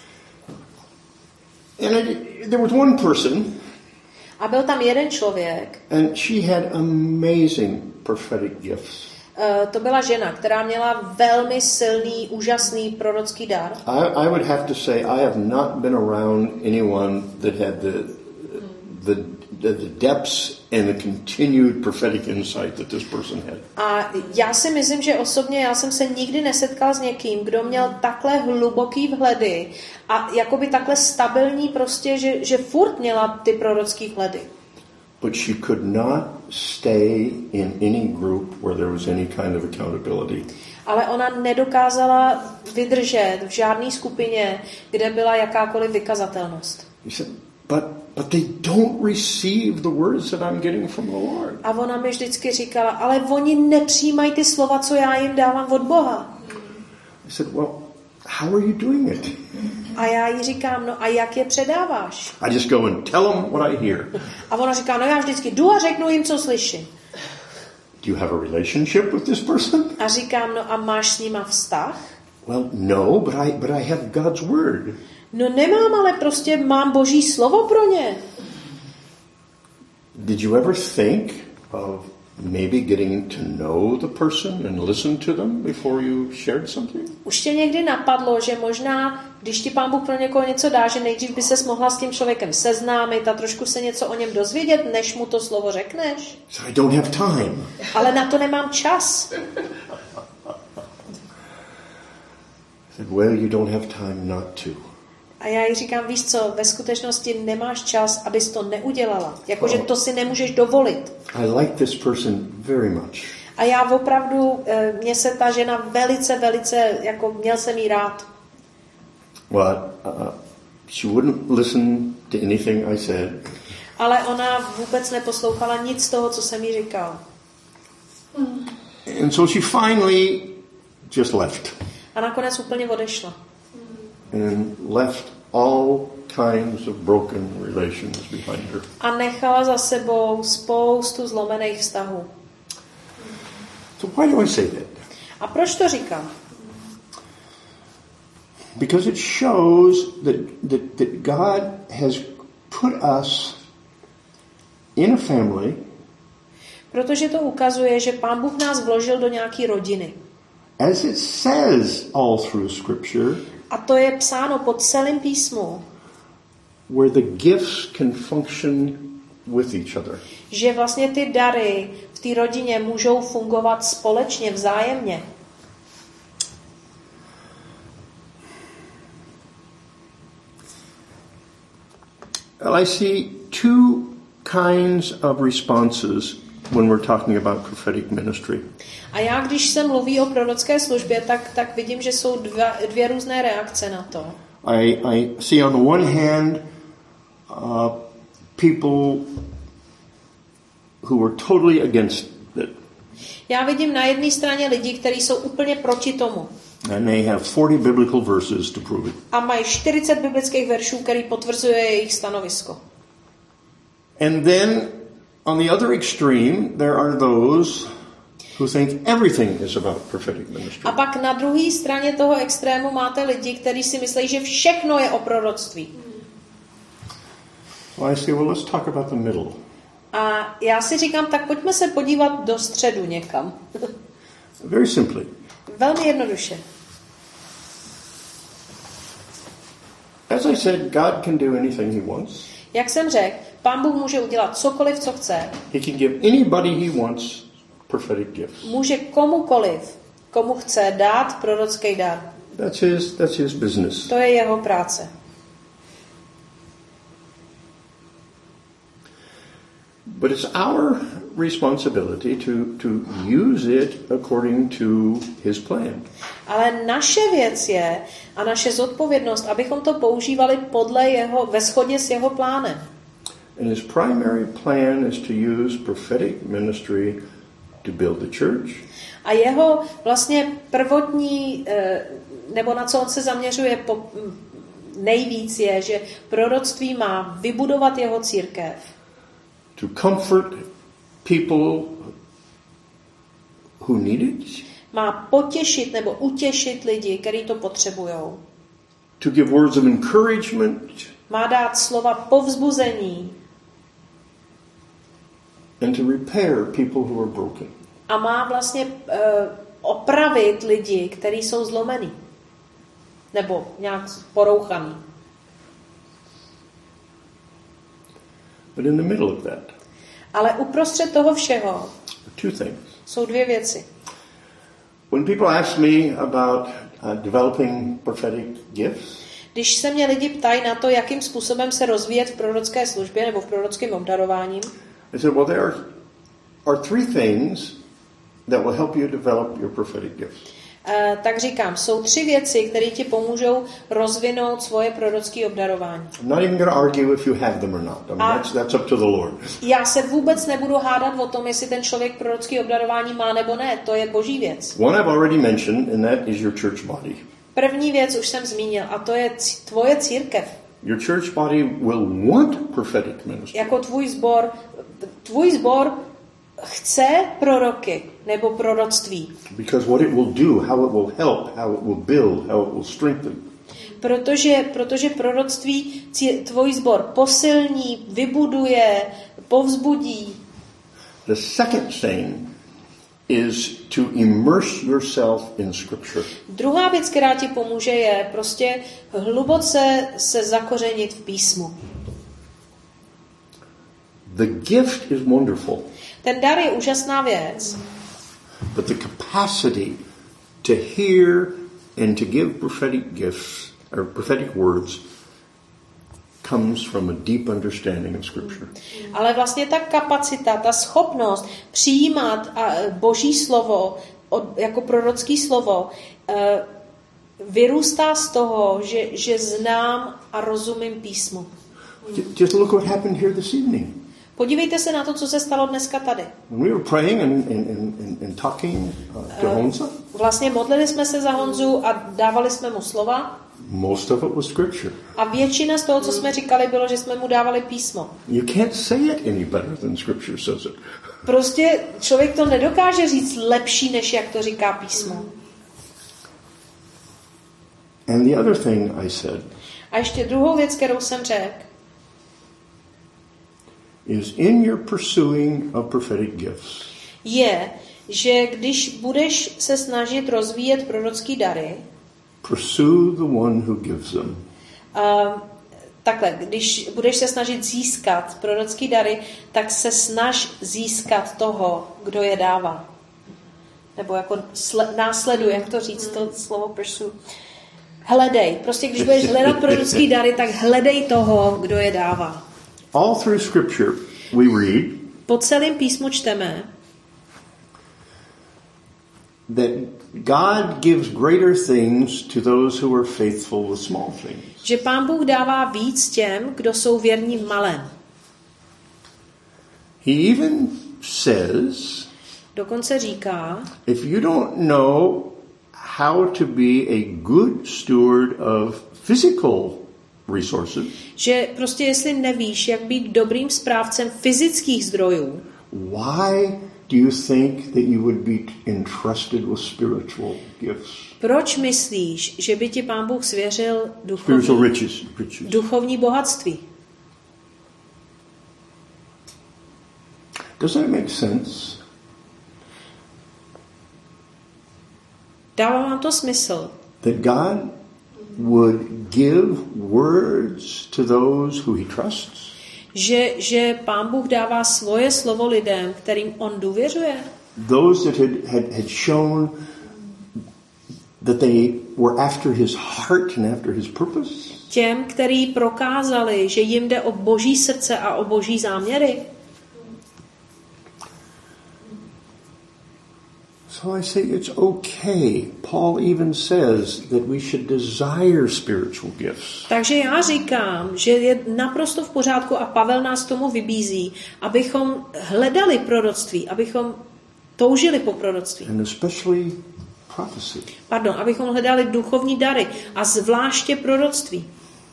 Speaker 1: And I, there was one person.
Speaker 2: A byl tam jeden člověk.
Speaker 1: And she had amazing prophetic gifts.
Speaker 2: Uh, to byla žena, která měla velmi silný, úžasný prorocký dar.
Speaker 1: I, I would have to say I have not been around anyone that had the the, the, the depths and the continued prophetic insight that this person had.
Speaker 2: A já si myslím, že osobně já jsem se nikdy nesetkal s někým, kdo měl takhle hluboký vhledy a jakoby takhle stabilní prostě, že, že furt měla ty prorocký vhledy.
Speaker 1: But she could not stay in any group where there was any kind of accountability.
Speaker 2: Ale ona nedokázala vydržet v žádné skupině, kde byla jakákoliv vykazatelnost.
Speaker 1: He said, but but they don't receive the words that I'm getting from the Lord.
Speaker 2: A ona mi vždycky říkala, ale oni nepřijímají ty slova, co já jim dávám od Boha.
Speaker 1: I said, well, how are you doing it?
Speaker 2: A já jí říkám, no a jak je předáváš?
Speaker 1: I just go and tell them what I hear.
Speaker 2: A ona říká, no já vždycky jdu a řeknu jim, co slyším.
Speaker 1: Do you have a relationship with this person?
Speaker 2: A říkám, no a máš s nima vztah?
Speaker 1: Well, no, but I but I have God's word.
Speaker 2: No nemám, ale prostě mám Boží slovo pro ně.
Speaker 1: Did you ever think of maybe getting to know the person and listen to them before you shared something?
Speaker 2: Už tě někdy napadlo, že možná, když ti Pán Bůh pro někoho něco dá, že nejdřív by ses mohla s tím člověkem seznámit a trošku se něco o něm dozvědět, než mu to slovo řekneš?
Speaker 1: So I don't have time.
Speaker 2: Ale na to nemám čas.
Speaker 1: I said, well, you don't have time not to.
Speaker 2: A já jí říkám, víš co, ve skutečnosti nemáš čas, abys to neudělala. Jakože to si nemůžeš dovolit.
Speaker 1: I like this person very much.
Speaker 2: A já opravdu, mě se ta žena velice, velice, jako měl jsem jí rád.
Speaker 1: But uh, she wouldn't listen to anything I said.
Speaker 2: Ale ona vůbec neposlouchala nic z toho, co jsem jí říkal.
Speaker 1: And so she finally just left.
Speaker 2: A nakonec úplně odešla.
Speaker 1: And left all kinds of broken relations behind her.
Speaker 2: A nechala za sebou spoustu zlomených vztahů.
Speaker 1: So why do I say that?
Speaker 2: A proč to říkám?
Speaker 1: Because it shows that, that, that God has put us in a family.
Speaker 2: Protože to ukazuje, že Pán Bůh nás vložil do nějaký rodiny.
Speaker 1: As it says all through Scripture.
Speaker 2: A to je psáno po celém písmu.
Speaker 1: Where the gifts can function with each other.
Speaker 2: Že vlastně ty dary v té rodině můžou fungovat společně, vzájemně.
Speaker 1: Well, I see two kinds of responses when we're talking about prophetic ministry.
Speaker 2: A já, když se mluví o prorocké službě, tak, tak vidím, že jsou dva, dvě různé reakce na to.
Speaker 1: I, I see on the one hand uh, people who were totally against it.
Speaker 2: Já vidím na jedné straně lidi, kteří jsou úplně proti tomu.
Speaker 1: And they have forty biblical verses to prove it.
Speaker 2: A mají čtyřicet biblických veršů, který potvrzuje jejich stanovisko.
Speaker 1: And then on the other extreme there are those who think everything is about prophetic ministry.
Speaker 2: A pak na druhé straně toho extrému máte lidi, kteří si myslí, že všechno je o proroctví.
Speaker 1: Well, I say, well, let's talk about the middle.
Speaker 2: A já si říkám, tak pojďme se podívat do středu někam.
Speaker 1: Very simply.
Speaker 2: Velmi jednoduše.
Speaker 1: As I said, God can do anything he wants.
Speaker 2: Jak jsem řekl, Pán Bůh může udělat cokoliv, co chce.
Speaker 1: He can give anybody he wants prophetic gifts.
Speaker 2: Může komukoliv, komu chce dát prorocký dar.
Speaker 1: That's his, that's his business.
Speaker 2: To je jeho práce.
Speaker 1: But it's our responsibility to, to use it according to his plan.
Speaker 2: Ale naše věc je a naše zodpovědnost, abychom to používali podle jeho, ve shodě s jeho plánem.
Speaker 1: And his primary plan is to use prophetic ministry to build the church.
Speaker 2: A jeho vlastně prvotní, nebo na co on se zaměřuje po, nejvíc je, že proroctví má vybudovat jeho církev.
Speaker 1: To comfort people who need it.
Speaker 2: Má potěšit nebo utěšit lidi, kteří to potřebují.
Speaker 1: To give words of encouragement.
Speaker 2: Má dát slova povzbuzení.
Speaker 1: And to repair people who are broken.
Speaker 2: A má vlastně uh, opravit lidi, kteří jsou zlomený. Nebo nějak porouchaný.
Speaker 1: But in the middle of that,
Speaker 2: ale uprostřed toho všeho
Speaker 1: two things.
Speaker 2: Jsou dvě věci.
Speaker 1: When people ask me about uh, developing prophetic gifts,
Speaker 2: když se mě lidi ptají na to, jakým způsobem se rozvíjet v prorocké službě nebo v prorockém obdarováním,
Speaker 1: I said, well, there are, are three things that will help you develop your prophetic gifts.
Speaker 2: Uh, tak říkám, jsou tři věci, které ti pomůžou rozvinout svoje prorocké obdarování.
Speaker 1: I'm not even going to argue if you have them or not. I mean,
Speaker 2: A
Speaker 1: that's, that's up to the Lord.
Speaker 2: Já se vůbec nebudu hádat o tom, jestli ten člověk prorocké obdarování má nebo ne. To je boží věc.
Speaker 1: One I've already mentioned, and that is your church body.
Speaker 2: První věc už jsem zmínil, a to je c- tvoje církev.
Speaker 1: Your church body will want prophetic ministry.
Speaker 2: Jako tvůj sbor, tvůj sbor chce proroky nebo proroctví.
Speaker 1: Because what it will do, how it will help, how it will build, how it will strengthen.
Speaker 2: Protože, protože proroctví tvůj sbor posilní, vybuduje, povzbudí.
Speaker 1: The second thing is to immerse yourself in Scripture.
Speaker 2: Druhá věc, která ti pomůže, je prostě hluboce se zakořenit v písmu.
Speaker 1: The gift is wonderful.
Speaker 2: Ten dar je úžasná věc.
Speaker 1: But the capacity to hear and to give prophetic gifts or prophetic words comes from a deep understanding of Scripture.
Speaker 2: Ale vlastně ta kapacita, ta schopnost přijímat Boží slovo jako prorocký slovo vyrůstá z toho, že, že znám a rozumím písmu.
Speaker 1: Just look what happened here this evening.
Speaker 2: Podívejte se na to, co se stalo dneska tady.
Speaker 1: When we were praying and, and, and, and talking uh, to Honza,
Speaker 2: vlastně modlili jsme se za Honzu a dávali jsme mu slova.
Speaker 1: Most of it was Scripture.
Speaker 2: A většina z toho, co jsme říkali, bylo, že jsme mu dávali písmo.
Speaker 1: You can't say it any better than Scripture says it.
Speaker 2: Prostě člověk to nedokáže říct lepší, než jak to říká písmo.
Speaker 1: And the other thing I said,
Speaker 2: a ještě druhou věc, kterou jsem řekl,
Speaker 1: is in your pursuing of prophetic gifts,
Speaker 2: je, že když budeš se snažit rozvíjet prorocký dary,
Speaker 1: pursue the one who gives them.
Speaker 2: Uh, takhle, když budeš se snažit získat prorocký dary, tak se snaž získat toho, kdo je dává. Nebo jako sle- následuje, jak to říct, to slovo pursue. Hledej. Prostě když budeš hledat prorocký dary, tak hledej toho, kdo je dává.
Speaker 1: All through Scripture we read
Speaker 2: po celém písmu čteme,
Speaker 1: that God gives greater things to those who are faithful with small things.
Speaker 2: Že Pán Bůh dává víc těm, kdo jsou věrní v malém.
Speaker 1: He even says,
Speaker 2: dokonce říká,
Speaker 1: if you don't know how to be a good steward of physical resources,
Speaker 2: že prostě jestli nevíš, jak být dobrým správcem fyzických zdrojů,
Speaker 1: why do you think that you would be entrusted with spiritual gifts?
Speaker 2: Proč myslíš, že by ti Pán Bůh svěřil duchovní,
Speaker 1: spiritual riches, riches.
Speaker 2: duchovní bohatství?
Speaker 1: Does that make sense?
Speaker 2: Dává vám to smysl?
Speaker 1: That God would give words to those who he trusts?
Speaker 2: Že, že Pán Bůh dává svoje slovo lidem, kterým on důvěřuje?
Speaker 1: Those that had, had, had shown that they were after his heart and after his purpose.
Speaker 2: Těm, který prokázali, že jim jde o Boží srdce a o Boží záměry.
Speaker 1: So I say it's okay. Paul even says that we should desire spiritual gifts.
Speaker 2: Takže já říkám, že je naprosto v pořádku a Pavel nás k tomu vybízí, abychom hledali proroctví, abychom toužili po proroctví.
Speaker 1: And especially prophecy.
Speaker 2: Pardon, abychom hledali duchovní dary a zvláště proroctví.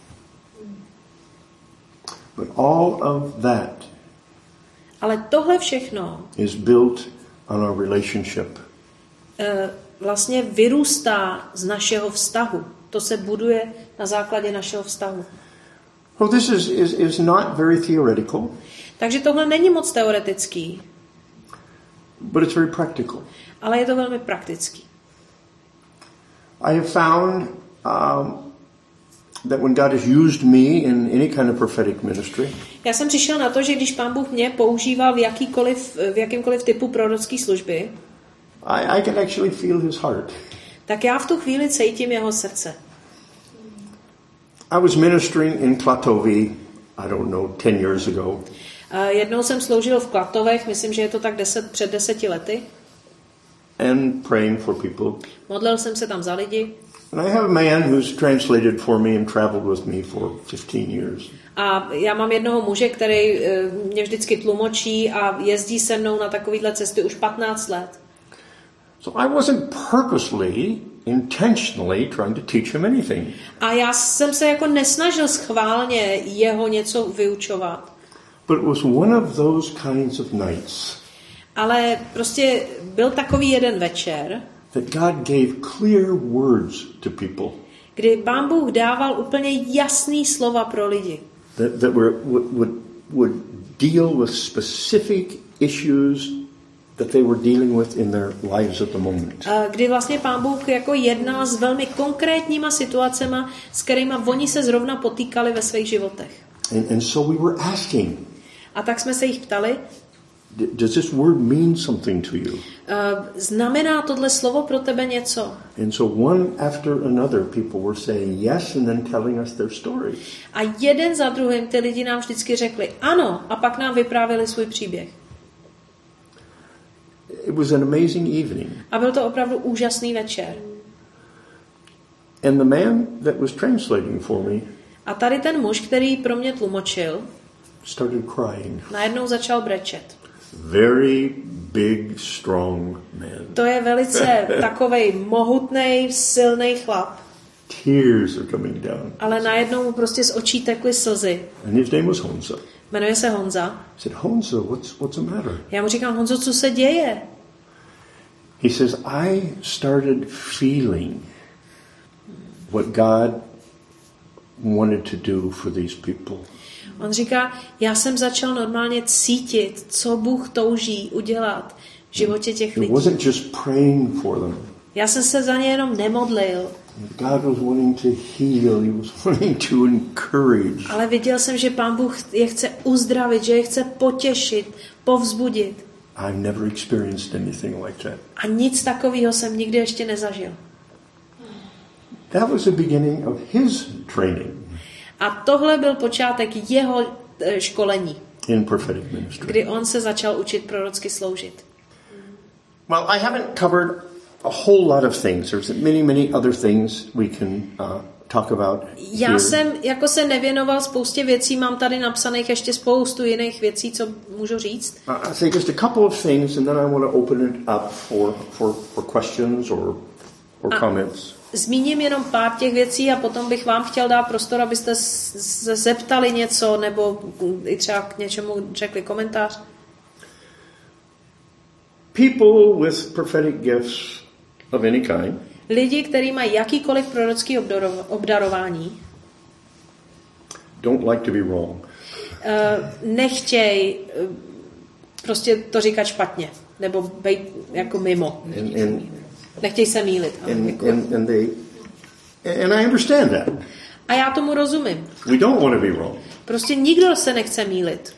Speaker 1: But all of that
Speaker 2: Ale tohle všechno
Speaker 1: is built on our relationship.
Speaker 2: Vlastně vyrůstá z našeho vztahu. To se buduje na základě našeho vztahu.
Speaker 1: Well, this is, is, is not very theoretical.
Speaker 2: Takže tohle není moc teoretický.
Speaker 1: But it's very practical.
Speaker 2: Ale je to velmi praktický.
Speaker 1: I have found um, that when God has used me in any kind of prophetic ministry,
Speaker 2: já jsem přišel na to, že když Pán Bůh mě používal v, jakýkoliv, v jakýmkoliv typu prorocké služby,
Speaker 1: I, I can actually feel his heart.
Speaker 2: Tak já v tu chvíli cítím jeho srdce.
Speaker 1: I was ministering in Klatovy, I don't know, ten years ago.
Speaker 2: Uh, jednou jsem sloužil v Klatovech, myslím, že je to tak deset, před deseti lety.
Speaker 1: And praying for people.
Speaker 2: Modlil jsem se tam za lidi.
Speaker 1: And I have a man who's translated for me and traveled with me for fifteen years.
Speaker 2: A já mám jednoho muže, který uh, mě vždycky tlumočí a jezdí se mnou na takovýhle cesty už patnáct let.
Speaker 1: So I wasn't purposely, intentionally trying to teach him anything.
Speaker 2: A já jsem se jako nesnažil schválně jeho něco vyučovat.
Speaker 1: But it was one of those kinds of nights.
Speaker 2: Ale prostě byl takový jeden večer,
Speaker 1: that God gave clear words to people.
Speaker 2: Kdy Pán Bůh dával úplně jasný slova pro lidi.
Speaker 1: That, that were, would, would, would deal with specific issues that they were dealing with in their lives at the moment.
Speaker 2: Kdy vlastně Pán Bůh jako jednal s velmi konkrétníma situacema, s kterými oni se zrovna potýkali ve svých životech.
Speaker 1: And, and so we were asking.
Speaker 2: A tak jsme se jich ptali.
Speaker 1: Does this word mean something to you?
Speaker 2: Znamená tohle slovo pro tebe něco?
Speaker 1: And so one after another people were saying yes and then telling us their stories.
Speaker 2: A jeden za druhým ty lidi nám vždycky řekli ano a pak nám vyprávěli svůj příběh.
Speaker 1: It was an amazing evening.
Speaker 2: A byl to opravdu úžasný večer.
Speaker 1: And the man that was translating for me
Speaker 2: a tady ten muž, který pro mě tlumočil,
Speaker 1: started crying.
Speaker 2: Najednou začal brečet.
Speaker 1: Very big, strong man.
Speaker 2: To je velice takovej mohutnej, silnej chlap.
Speaker 1: Tears are coming down.
Speaker 2: Ale najednou mu prostě z očí tekly slzy.
Speaker 1: And his name was Honza.
Speaker 2: Jmenuje se Honza.
Speaker 1: I said, Honza, what's, what's the matter?
Speaker 2: Já mu říkám, Honzo, co se děje?
Speaker 1: He says, I started feeling what God wanted to do for these people.
Speaker 2: On říká, já jsem začal normálně cítit, co Bůh touží udělat v životě těch lidí.
Speaker 1: It wasn't just praying for them.
Speaker 2: Já jsem se za ně jenom nemodlil.
Speaker 1: God was wanting to heal, he was wanting to encourage.
Speaker 2: Ale viděl jsem, že Pán Bůh je chce uzdravit, že je chce potěšit, povzbudit.
Speaker 1: I've never experienced anything like that.
Speaker 2: A nic takového jsem nikdy ještě nezažil.
Speaker 1: That was the beginning of his training.
Speaker 2: A tohle byl počátek jeho školení.
Speaker 1: In prophetic ministry.
Speaker 2: Kdy on se začal učit prorocky sloužit.
Speaker 1: Well, I haven't covered a whole lot of things. There's many, many other things we can uh, talk about.
Speaker 2: Já
Speaker 1: here.
Speaker 2: jsem jako se nevěnoval spoustě věcí, mám tady napsaných ještě spoustu jiných věcí, co můžu říct.
Speaker 1: Uh, I'll say just a couple of things and then I want to open it up for for, for questions or or
Speaker 2: a
Speaker 1: comments.
Speaker 2: Zmíním jenom pár těch věcí a potom bych vám chtěl dát prostor, abyste se zeptali něco nebo i třeba k něčemu řekli komentář.
Speaker 1: People with prophetic gifts of any kind.
Speaker 2: Lidi, kteří mají jakýkoliv prorocký obdarování,
Speaker 1: don't like to be wrong.
Speaker 2: Uh, nechtěj uh, prostě to říkat špatně nebo být jako mimo.
Speaker 1: And, and,
Speaker 2: nechtěj se mýlit.
Speaker 1: And, and, and, they, and I understand that.
Speaker 2: A já tomu rozumím.
Speaker 1: We don't want to be wrong.
Speaker 2: Prostě nikdo se nechce mýlit.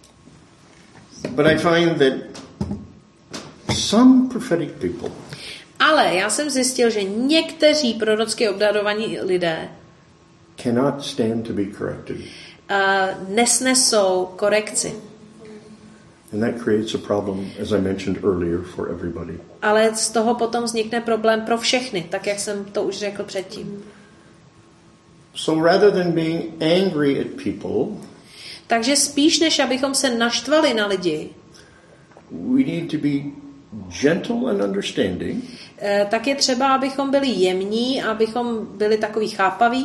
Speaker 1: But I find that some prophetic people,
Speaker 2: Ale já jsem zjistil, že někteří prorocky obdarovaní lidé
Speaker 1: cannot stand to be corrected.
Speaker 2: Uh, nesnesou korekci.
Speaker 1: And that creates a problem, as I mentioned earlier, for everybody.
Speaker 2: Ale z toho potom vznikne problém pro všechny, tak jak jsem to už řekl předtím.
Speaker 1: So rather than being angry at people,
Speaker 2: takže spíš než abychom se naštvali na lidi,
Speaker 1: we need to be gentle and understanding.
Speaker 2: Uh, tak je třeba, abychom byli jemní, abychom byli takový chápaví.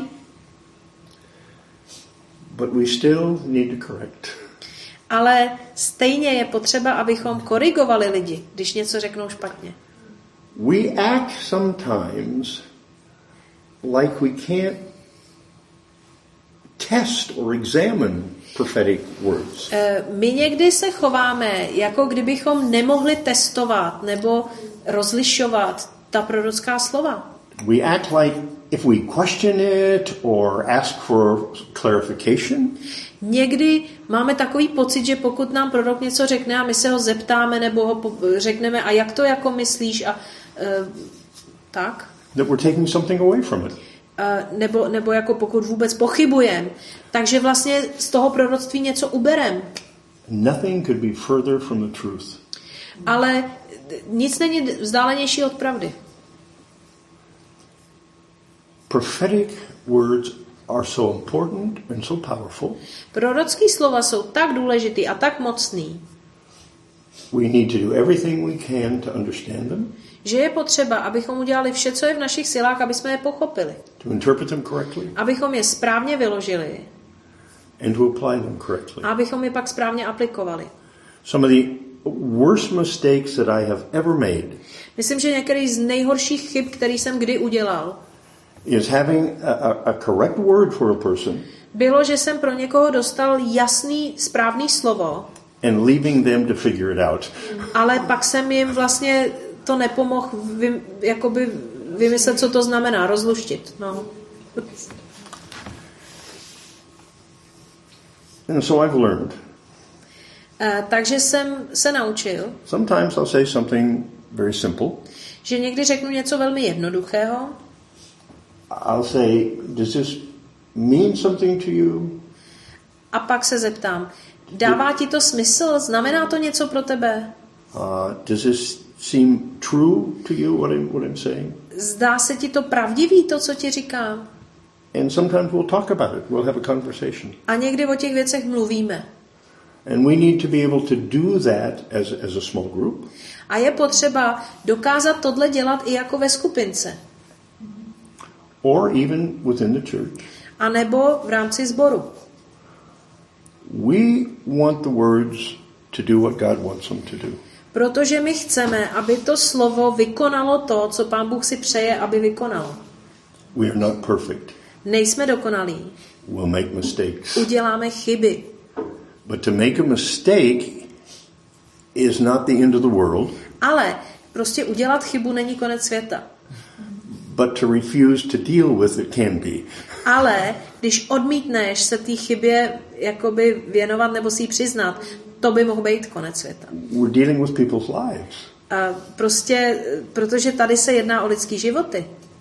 Speaker 1: But we still need to correct.
Speaker 2: Ale stejně je potřeba, abychom korigovali lidi, když něco řeknou špatně.
Speaker 1: We act sometimes like we can't test or examine prophetic words.
Speaker 2: My někdy se chováme, jako kdybychom nemohli testovat nebo rozlišovat ta prorocká slova.
Speaker 1: We act like if we question it or ask for clarification,
Speaker 2: někdy máme takový pocit, že pokud nám prorok něco řekne a my se ho zeptáme nebo ho řekneme a jak to jako myslíš a uh, tak.
Speaker 1: That we're taking something away from it.
Speaker 2: Uh, nebo, nebo jako pokud vůbec pochybujeme. Takže vlastně z toho proroctví něco uberem.
Speaker 1: Nothing could be further from the truth.
Speaker 2: Ale nic není vzdálenější od pravdy.
Speaker 1: Prophetic words are so important and so powerful.
Speaker 2: Prorocké slova jsou tak důležitý a tak mocný.
Speaker 1: We need to do everything we can to understand them.
Speaker 2: Že je potřeba, abychom udělali vše, co je v našich silách, aby jsme je pochopili.
Speaker 1: To interpret them correctly.
Speaker 2: Abychom je správně vyložili.
Speaker 1: And to apply them correctly.
Speaker 2: A abychom je pak správně aplikovali.
Speaker 1: Some of the worst mistakes that I have ever made.
Speaker 2: Myslím, že některý z nejhorších chyb, který jsem kdy udělal,
Speaker 1: is having a, a, a correct word for a person.
Speaker 2: Bylo, že jsem pro někoho dostal jasný, správný slovo.
Speaker 1: And leaving them to figure it out.
Speaker 2: Ale pak jsem jim vlastně to nepomohl vy, jakoby vymyslet, co to znamená, rozluštit. No.
Speaker 1: And so I've learned.
Speaker 2: Uh, takže jsem se naučil.
Speaker 1: Sometimes I'll say something very simple.
Speaker 2: Že někdy řeknu něco velmi jednoduchého.
Speaker 1: I'll say, does this mean something to you?
Speaker 2: A pak se zeptám, dává ti to smysl? Znamená to něco pro tebe?
Speaker 1: Uh, does this seem true to you, what I'm, what I'm saying?
Speaker 2: Zdá se ti to pravdivý, to, co ti říkám?
Speaker 1: And sometimes we'll talk about it. We'll have a conversation.
Speaker 2: A někdy o těch věcech mluvíme.
Speaker 1: And we need to be able to do that as, as a small group.
Speaker 2: A je potřeba dokázat tohle dělat i jako ve skupince.
Speaker 1: Or even within the church.
Speaker 2: A nebo v rámci sboru.
Speaker 1: We want the words to do what God wants them to do.
Speaker 2: Protože my chceme, aby to slovo vykonalo to, co Pán Bůh si přeje, aby vykonalo.
Speaker 1: We are not perfect.
Speaker 2: Nejsme dokonalí.
Speaker 1: We'll make mistakes.
Speaker 2: Uděláme chyby.
Speaker 1: But to make a mistake is not the end of the world.
Speaker 2: Ale prostě udělat chybu není konec světa.
Speaker 1: But to refuse to deal with it can be.
Speaker 2: Ale když odmítneš se té chybě jakoby věnovat nebo si ji přiznat, to by mohl být konec světa.
Speaker 1: We're dealing with people's lives.
Speaker 2: A prostě, protože tady se jedná o lidský životy.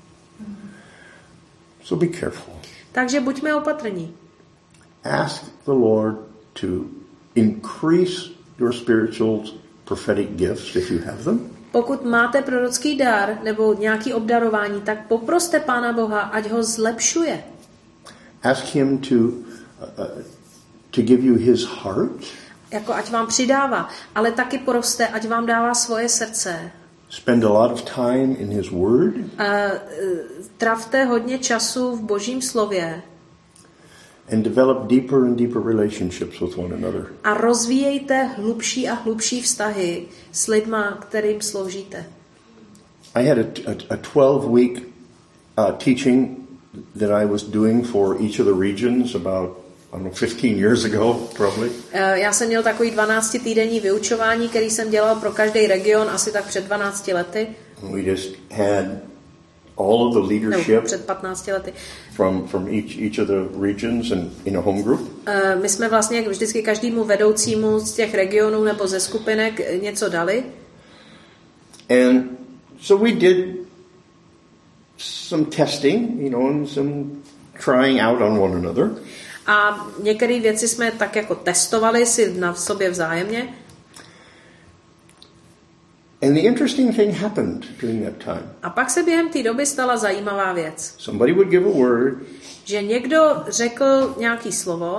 Speaker 1: So be careful.
Speaker 2: Takže buďme opatrní.
Speaker 1: Ask the Lord to increase your spiritual prophetic gifts if you have them.
Speaker 2: Pokud máte prorocký dar nebo nějaký obdarování, tak poproste Pána Boha, ať ho zlepšuje.
Speaker 1: Ask him to uh, to give you his heart.
Speaker 2: Jako ať vám přidává, ale taky proste, ať vám dává svoje srdce.
Speaker 1: Spend a lot of time in his word.
Speaker 2: A trávte hodně času v Božím slově.
Speaker 1: And develop deeper and deeper relationships with one another.
Speaker 2: A rozvíjejte hlubší a hlubší vztahy s lidma, kterým sloužíte. I had a, a, a twelve week uh, teaching that I was doing for each of the regions about I don't know, fifteen years ago, probably. Uh, já jsem měl takový dvanáctitýdenní vyučování, který jsem dělal pro každý region asi tak před dvanácti lety.
Speaker 1: We just had all of the leadership
Speaker 2: no, před patnácti lety.
Speaker 1: From from each each of the regions and in a home group.
Speaker 2: Uh, my jsme vlastně vždycky každému vedoucímu z těch regionů nebo ze skupinek něco dali.
Speaker 1: And so we did some testing, you know, and some trying out on one another.
Speaker 2: A některé věci jsme tak jako testovali si na sobě vzájemně.
Speaker 1: And the interesting thing happened during that time.
Speaker 2: A pak se během té doby stala zajímavá věc.
Speaker 1: Somebody would give a word,
Speaker 2: že někdo řekl nějaký slovo.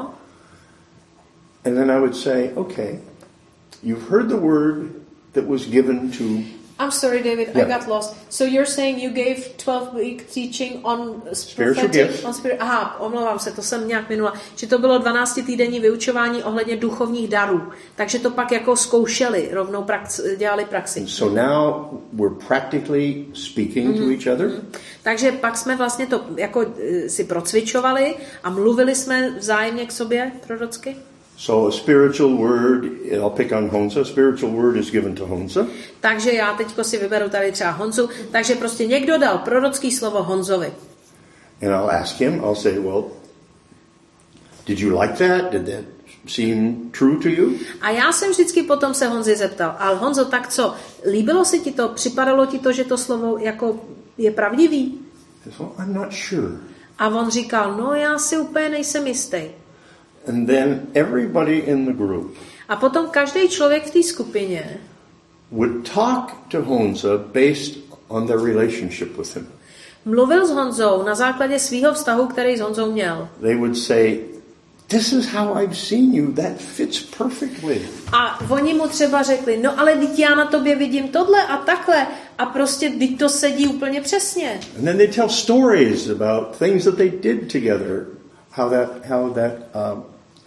Speaker 1: And then I would say, okay, you've heard the word that was given to...
Speaker 2: I'm sorry, David, yeah. I got lost. So you're saying you gave twelve-week teaching on
Speaker 1: spiritual gifts.
Speaker 2: On spirit, aha, omlouvám se, to jsem nějak minula. Že to bylo dvanáctitýdenní vyučování ohledně duchovních darů. Takže to pak jako zkoušeli, rovnou prax, dělali praxi.
Speaker 1: So now we're practically speaking mm-hmm. to each other. Mm-hmm.
Speaker 2: Takže pak jsme vlastně to jako si procvičovali a mluvili jsme vzájemně k sobě prorocky.
Speaker 1: So a spiritual word, I'll pick on Honza, a spiritual word is given to Honza.
Speaker 2: Takže já teďko si vyberu tady třeba Honzu, takže prostě někdo dal prorocký slovo Honzovi.
Speaker 1: And I'll ask him, I'll say, well, did you like that? Did that seem true to you?
Speaker 2: A já jsem vždycky potom se Honzy zeptal, ale Honzo, tak co, líbilo se ti to, připadalo ti to, že to slovo jako je pravdivý?
Speaker 1: So, I'm not sure.
Speaker 2: A on říkal, no já si úplně nejsem jistý.
Speaker 1: And then everybody in the group
Speaker 2: a potom každý člověk v té skupině
Speaker 1: would talk to Honza based on their relationship with him.
Speaker 2: Mluvil s Honzou na základě svého vztahu, který s Honzou měl.
Speaker 1: They would say, this is how I've seen you, that fits perfectly.
Speaker 2: A oni mu třeba řekli, no ale teď já na tobě vidím tohle a takhle a prostě teď to sedí úplně přesně.
Speaker 1: And then they tell stories about things that they did together, how that how that um,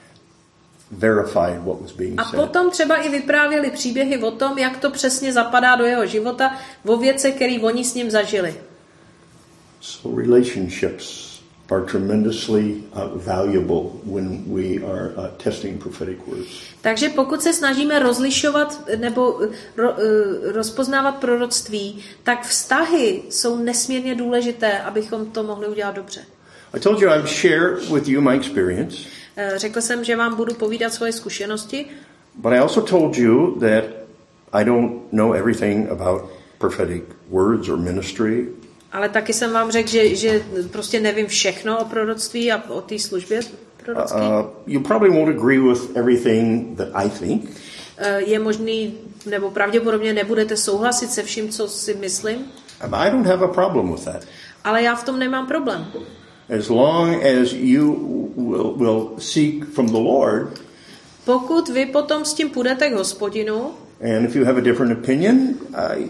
Speaker 1: verified what was being said.
Speaker 2: A potom třeba i vyprávěli příběhy o tom, jak to přesně zapadá do jeho života, o věce, které oni s ním zažili.
Speaker 1: So relationships are tremendously uh, valuable when we are uh, testing prophetic words.
Speaker 2: Takže pokud se snažíme rozlišovat nebo ro, uh, rozpoznávat proroctví, tak vztahy jsou nesmírně důležité, abychom to mohli udělat dobře.
Speaker 1: I told you I'd share with you my experience.
Speaker 2: Řekl jsem, že vám budu povídat svoje zkušenosti.
Speaker 1: But I also told you that I don't know everything about prophetic words or ministry.
Speaker 2: Ale taky jsem vám řekl, že, že prostě nevím všechno o proroctví a o té službě prorocké.
Speaker 1: Uh, you probably won't agree with everything that I think.
Speaker 2: Je možný, nebo pravděpodobně nebudete souhlasit se vším, co si myslím.
Speaker 1: But I don't have a problem with that.
Speaker 2: Ale já v tom nemám problém.
Speaker 1: As long as you will, will seek from the Lord.
Speaker 2: Pokud vy potom s tím půjdete k Hospodinu.
Speaker 1: And if you have a different opinion, I,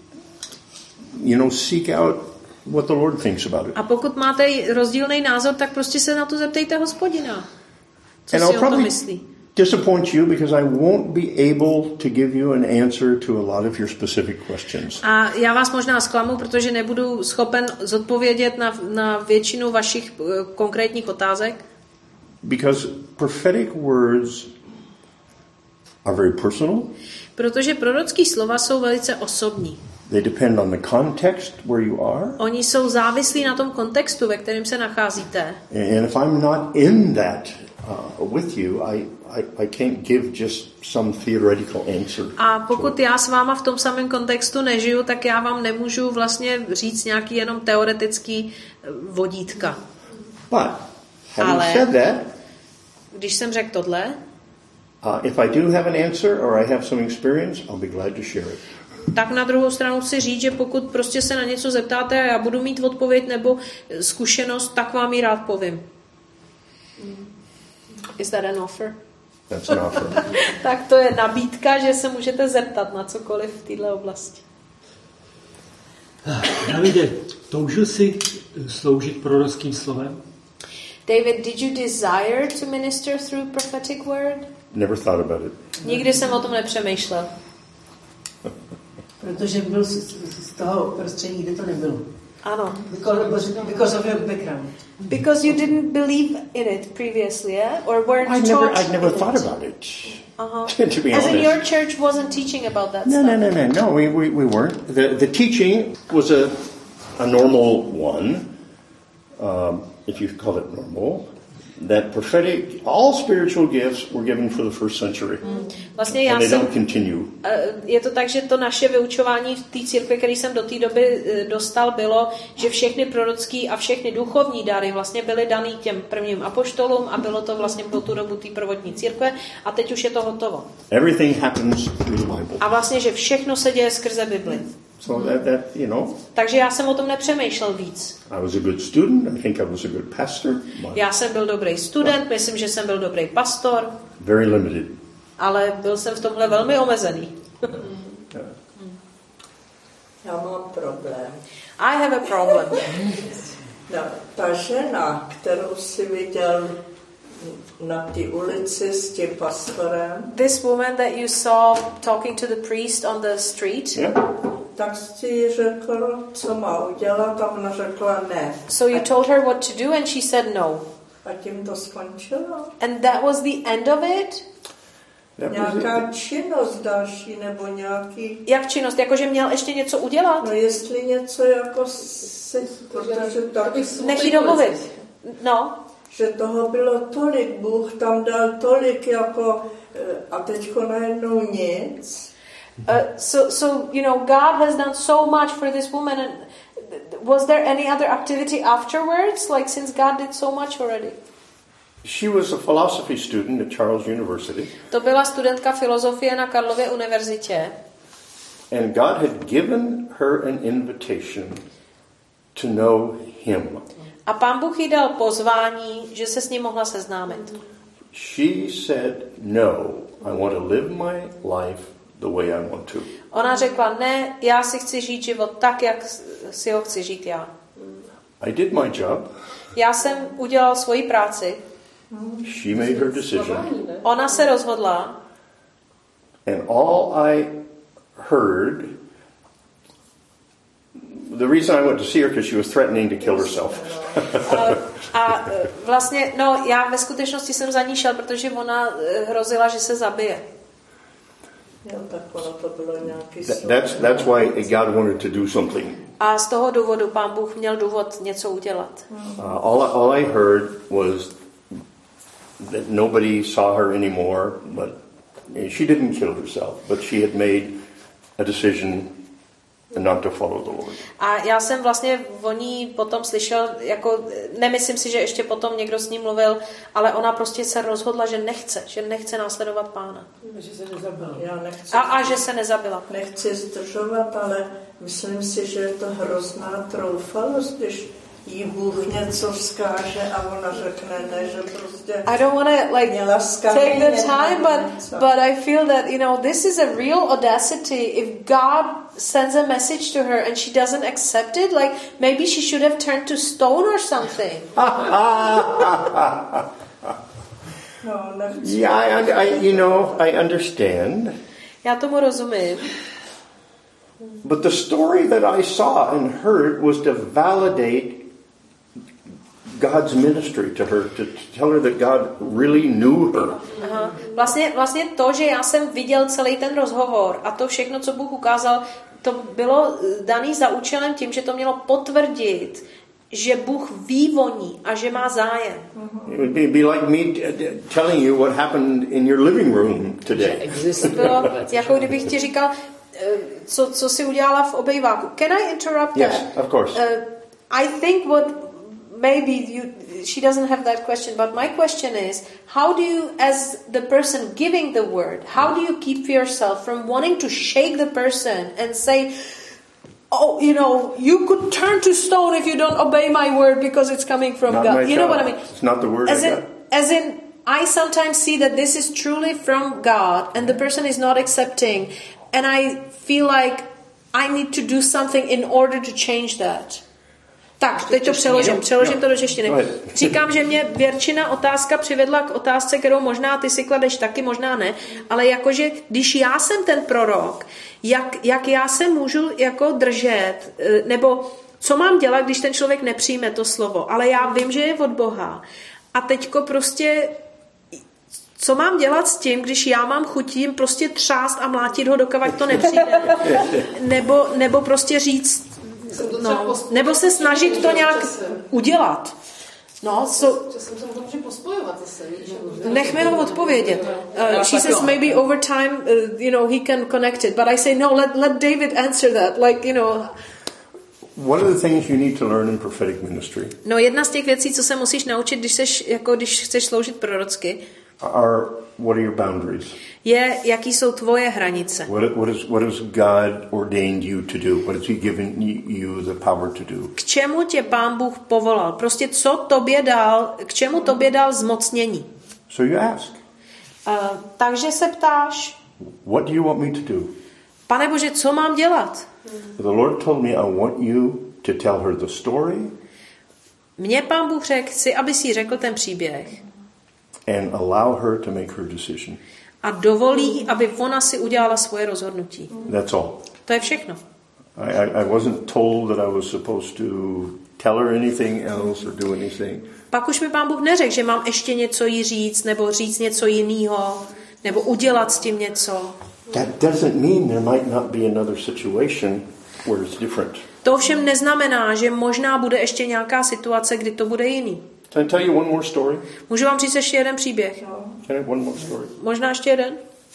Speaker 1: you know, seek out what the Lord thinks about it.
Speaker 2: A pokud máte rozdílný názor, tak prostě se na to zeptejte Hospodina. Co
Speaker 1: and
Speaker 2: si
Speaker 1: I'll
Speaker 2: o tom myslí?
Speaker 1: Disappoint you because I won't be able to give you an answer to a lot of your specific questions.
Speaker 2: A já vás možná zklamu, protože nebudu schopen zodpovědět na, na většinu vašich uh, konkrétních otázek.
Speaker 1: Because prophetic words are very personal.
Speaker 2: Protože prorocké slova jsou velice osobní.
Speaker 1: They depend on the context where you are.
Speaker 2: Oni jsou závislí na tom kontextu, ve kterém se nacházíte.
Speaker 1: And if I'm not in that uh, with you, I I, I can't give just some theoretical answer.
Speaker 2: A pokud já s váma v tom samém kontextu nežiju, tak já vám nemůžu vlastně říct nějaký jenom teoretický vodítka.
Speaker 1: But having
Speaker 2: Ale
Speaker 1: said that,
Speaker 2: když jsem řekl tohle,
Speaker 1: uh, if I do have an answer or I have some experience, I'll be glad to share it.
Speaker 2: Tak na druhou stranu chci říct, že pokud prostě se na něco zeptáte a já budu mít odpověď nebo zkušenost, tak vám ji rád povím. Is that an offer?
Speaker 1: That's an offer.
Speaker 2: Tak to je nabídka, že se můžete zeptat na cokoliv v této oblasti.
Speaker 3: Davide, toužil jsi sloužit prorockým slovem?
Speaker 2: David, did you desire to minister through prophetic word?
Speaker 1: Never thought about it.
Speaker 2: Nikdy jsem o tom nepřemýšlel.
Speaker 4: Protože byl z, z toho prostředí, kde to nebylo.
Speaker 2: Ano.
Speaker 4: Because, because of your background.
Speaker 2: Because you didn't believe in it previously, yeah? Or weren't
Speaker 1: I
Speaker 2: taught
Speaker 1: never, I never thought
Speaker 2: it?
Speaker 1: about it.
Speaker 2: Uh-huh.
Speaker 1: To be
Speaker 2: As
Speaker 1: honest.
Speaker 2: in your church wasn't teaching about that
Speaker 1: no,
Speaker 2: stuff?
Speaker 1: No, no, no, no. We, we, we weren't. The, the teaching was a, a normal one, um, if you call it normal. that prophetic, all spiritual gifts were given for the first century.
Speaker 2: Hmm. Vlastně já
Speaker 1: and they
Speaker 2: jsem,
Speaker 1: don't continue.
Speaker 2: Je to tak, že to naše vyučování v té církvi, který jsem do té doby dostal, bylo, že všechny prorocký a všechny duchovní dary vlastně byly daný těm prvním apoštolům a bylo to vlastně po tu dobu té prvotní církve a teď už je to hotovo.
Speaker 1: Everything happens through the Bible.
Speaker 2: A vlastně, že všechno se děje skrze Bibli.
Speaker 1: So that, that, you know.
Speaker 2: Takže já jsem o tom nepřemýšlel víc.
Speaker 1: I was a good student. I think I was a good pastor.
Speaker 2: Já jsem byl dobrý student, myslím, že jsem byl dobrý pastor.
Speaker 1: Very limited.
Speaker 2: Ale byl jsem v tomhle velmi omezený.
Speaker 5: Já mám problém.
Speaker 2: I have a problem.
Speaker 5: No, ta žena, kterou jsi viděl na té ulici s tím pastorem,
Speaker 2: This woman that you saw talking to the priest on the street,
Speaker 1: Yeah.
Speaker 5: tak jsi jí řekl, co má udělat, a ona řekla ne.
Speaker 2: so you told her what to do and she said no.
Speaker 5: A tím to skončilo.
Speaker 2: And that was the end of it?
Speaker 1: That was
Speaker 5: Nějaká
Speaker 1: it.
Speaker 5: činnost další nebo nějaký...
Speaker 2: Jak činnost? Jakože měl ještě něco udělat?
Speaker 5: No jestli něco jako si, protože taky
Speaker 2: Nech jí domluvit. No.
Speaker 5: že toho bylo tolik, Bůh tam dal tolik jako a teďko najednou nic.
Speaker 2: Uh, so, so, you know, God has done so much for this woman. And was there any other activity afterwards? Like, since God did so much already?
Speaker 1: She was a philosophy student at Charles University.
Speaker 2: To byla studentka filozofie na Karlově univerzitě.
Speaker 1: And God had given her an invitation to know him.
Speaker 2: A Pán Bůh jí dal pozvání, že se s ním mohla seznámit.
Speaker 1: She said, no, I want to live my life the way I want to.
Speaker 2: Ona řekla, ne, já si chci žít život tak, jak si ho chci žít já.
Speaker 1: I did my job.
Speaker 2: Já jsem udělal svoji práci.
Speaker 1: She made her decision.
Speaker 2: Ona se rozhodla.
Speaker 1: And all I heard, the reason I went to see her because she was threatening to kill herself.
Speaker 2: A vlastně, no, já ve skutečnosti jsem za ní šel, protože ona hrozila, že se zabije.
Speaker 5: Jo, tak ono to bylo nějaký
Speaker 1: That, that's, that's why God wanted to do something.
Speaker 2: A z toho důvodu Pán Bůh měl důvod něco udělat.
Speaker 1: Uh, all, all I heard was that nobody saw her anymore, but she didn't kill herself, but she had made a decision not to follow the Lord.
Speaker 2: A já jsem vlastně o ní potom slyšel, jako, nemyslím si, že ještě potom někdo s ní mluvil, ale ona prostě se rozhodla, že nechce, že nechce následovat Pána.
Speaker 4: Že se nezabila.
Speaker 5: Já nechci,
Speaker 2: A, a že se nezabila.
Speaker 5: nechci zdržovat, ale myslím si, že je to hrozná troufalost, když jí Bůh něco vzkáže a ona řekne ne, že prostě
Speaker 2: I don't want to like
Speaker 5: měla
Speaker 2: take the time, but but I feel that, you know, this is a real audacity. If God sends a message to her and she doesn't accept it, like maybe she should have turned to stone or something.
Speaker 5: No, nechci.
Speaker 1: Yeah, I, I, you know, I understand.
Speaker 2: Já tomu rozumím.
Speaker 1: But the story that I saw and heard was to validate God's ministry to her, to tell her that God really knew her.
Speaker 2: Aha. Vlastně, vlastně to, že já jsem viděl celý ten rozhovor a to všechno, co Bůh ukázal, to bylo daný za účelem tím, že to mělo potvrdit, že Bůh ví o ní a že má zájem.
Speaker 1: It would be, be like me telling you what happened in your living room today.
Speaker 2: Bylo jako kdybych ti říkal, co, co jsi udělala v obejváku. Can I interrupt
Speaker 1: Yes,
Speaker 2: that?
Speaker 1: of course.
Speaker 2: Uh, I think what maybe you, she doesn't have that question, but my question is, how do you, as the person giving the word, how do you keep yourself from wanting to shake the person and say, oh, you know, you could turn to stone if you don't obey my word because it's coming from
Speaker 1: Not
Speaker 2: God.
Speaker 1: my
Speaker 2: You know
Speaker 1: job.
Speaker 2: what I mean?
Speaker 1: It's not the word
Speaker 2: As
Speaker 1: I
Speaker 2: in,
Speaker 1: got.
Speaker 2: as in, I sometimes see that this is truly from God and the person is not accepting, and I feel like I need to do something in order to change that. Tak, teď to přeložím, přeložím to do češtiny. Říkám, že mě Věrčina otázka přivedla k otázce, kterou možná ty si kladeš taky, možná ne, ale jakože, když já jsem ten prorok, jak, jak já se můžu jako držet, nebo co mám dělat, když ten člověk nepřijme to slovo, ale já vím, že je od Boha. A teďko prostě, co mám dělat s tím, když já mám chuť jim prostě třást a mlátit ho, dokavať to nepřijde. Nebo, nebo prostě říct, no, nebo se snažit to nějak udělat. No, so,
Speaker 6: Časem se to může pospojovat zase, víš?
Speaker 2: nechme ho odpovědět. Uh, she says maybe over time, uh, you know, he can connect it. But I say, no, let, let David answer that. Like, you know.
Speaker 1: One of the things you need to learn in prophetic ministry
Speaker 2: No, jedna z těch věcí, co se musíš naučit, když, seš, jako, když chceš sloužit prorocky,
Speaker 1: are what are your boundaries?
Speaker 2: je, jaký jsou tvoje hranice.
Speaker 1: What, what, is, what has God ordained you to do? What has He given you the power to do?
Speaker 2: K čemu tě Pán Bůh povolal? Prostě co tobě dal, k čemu tobě dal zmocnění?
Speaker 1: So you ask.
Speaker 2: Uh, takže se ptáš,
Speaker 1: What do you want me to do?
Speaker 2: Pane Bože, co mám dělat?
Speaker 1: The Lord told me, I want you to tell her the story.
Speaker 2: Mně Pán Bůh řekl, chci, aby si řekl ten příběh.
Speaker 1: And allow her to make her decision.
Speaker 2: A dovolí, aby ona si udělala svoje rozhodnutí.
Speaker 1: That's all.
Speaker 2: To je všechno.
Speaker 1: I, I, I wasn't told that I was supposed to tell her anything else or do anything.
Speaker 2: Pak už mi Pán Bůh neřekl, že mám ještě něco jí říct, nebo říct něco jiného, nebo udělat s tím něco.
Speaker 1: That doesn't mean there might not be another situation where it's different.
Speaker 2: To ovšem neznamená, že možná bude ještě nějaká situace, kdy to bude jiný.
Speaker 1: Can I tell you one more story?
Speaker 2: Můžu vám říct ještě jeden příběh?
Speaker 1: Can I have one more story?
Speaker 2: Možná ještě jeden?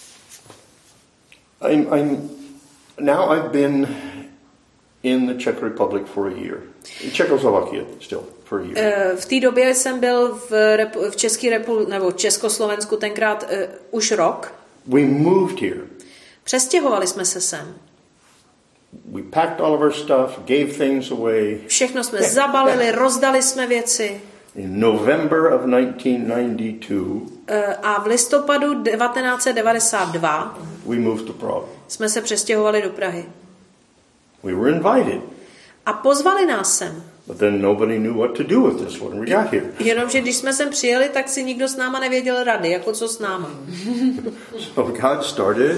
Speaker 1: I'm, I'm now I've been in the Czech Republic for a year. In Czechoslovakia still for a year.
Speaker 2: V té době jsem byl v, repu, v České republice, nebo Československu tenkrát uh, už rok.
Speaker 1: We moved here.
Speaker 2: Přestěhovali jsme se sem.
Speaker 1: We packed all of our stuff, gave things away.
Speaker 2: Všechno jsme zabalili, rozdali jsme věci.
Speaker 1: In November of nineteen ninety-two,
Speaker 2: uh, a v listopadu devatenáct set devadesát dva
Speaker 1: we moved to Prague.
Speaker 2: Jsme se přestěhovali do Prahy.
Speaker 1: We were invited.
Speaker 2: A pozvali nás sem.
Speaker 1: But then nobody knew what to do with this when we got here.
Speaker 2: Jenomže když jsme sem přijeli, tak si nikdo s náma nevěděl rady, jako co s náma.
Speaker 1: So God started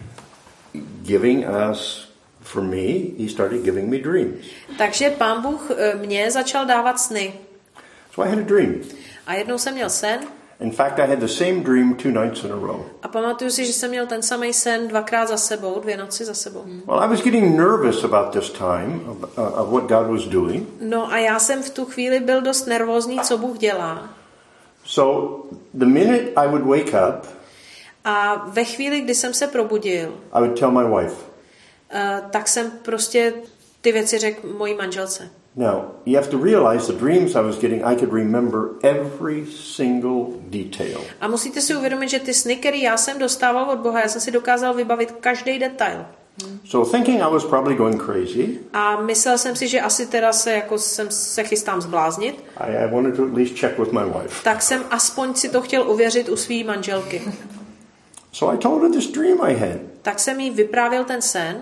Speaker 1: giving us, for me, He started giving me dreams.
Speaker 2: Takže Pán Bůh mě začal dávat sny.
Speaker 1: So I had a dream.
Speaker 2: A jednou jsem měl sen.
Speaker 1: In fact, I had the same dream two nights in a row.
Speaker 2: A pamatuju si, že jsem měl ten samý sen dvakrát za sebou, dvě noci za sebou.
Speaker 1: Well, I was getting nervous about this time of, uh, of what God was doing.
Speaker 2: No a já jsem v tu chvíli byl dost nervózní, co Bůh dělá.
Speaker 1: So the minute I would wake up,
Speaker 2: a ve chvíli, kdy jsem se probudil,
Speaker 1: I would tell my wife.
Speaker 2: Uh, tak jsem prostě ty věci řekl mojí manželce.
Speaker 1: Now, you have to realize the dreams I was getting, I could remember every single detail.
Speaker 2: A musíte si uvědomit, že ty sny, které já jsem dostával od Boha, já jsem si dokázal vybavit každý detail.
Speaker 1: So thinking I was probably going crazy.
Speaker 2: A myslel jsem si, že asi teda se jako jsem se chystám zbláznit.
Speaker 1: I, I wanted to at least check with my wife.
Speaker 2: Tak jsem aspoň si to chtěl uvěřit u své manželky.
Speaker 1: So I told her this dream I had.
Speaker 2: Tak jsem jí vyprávěl ten sen.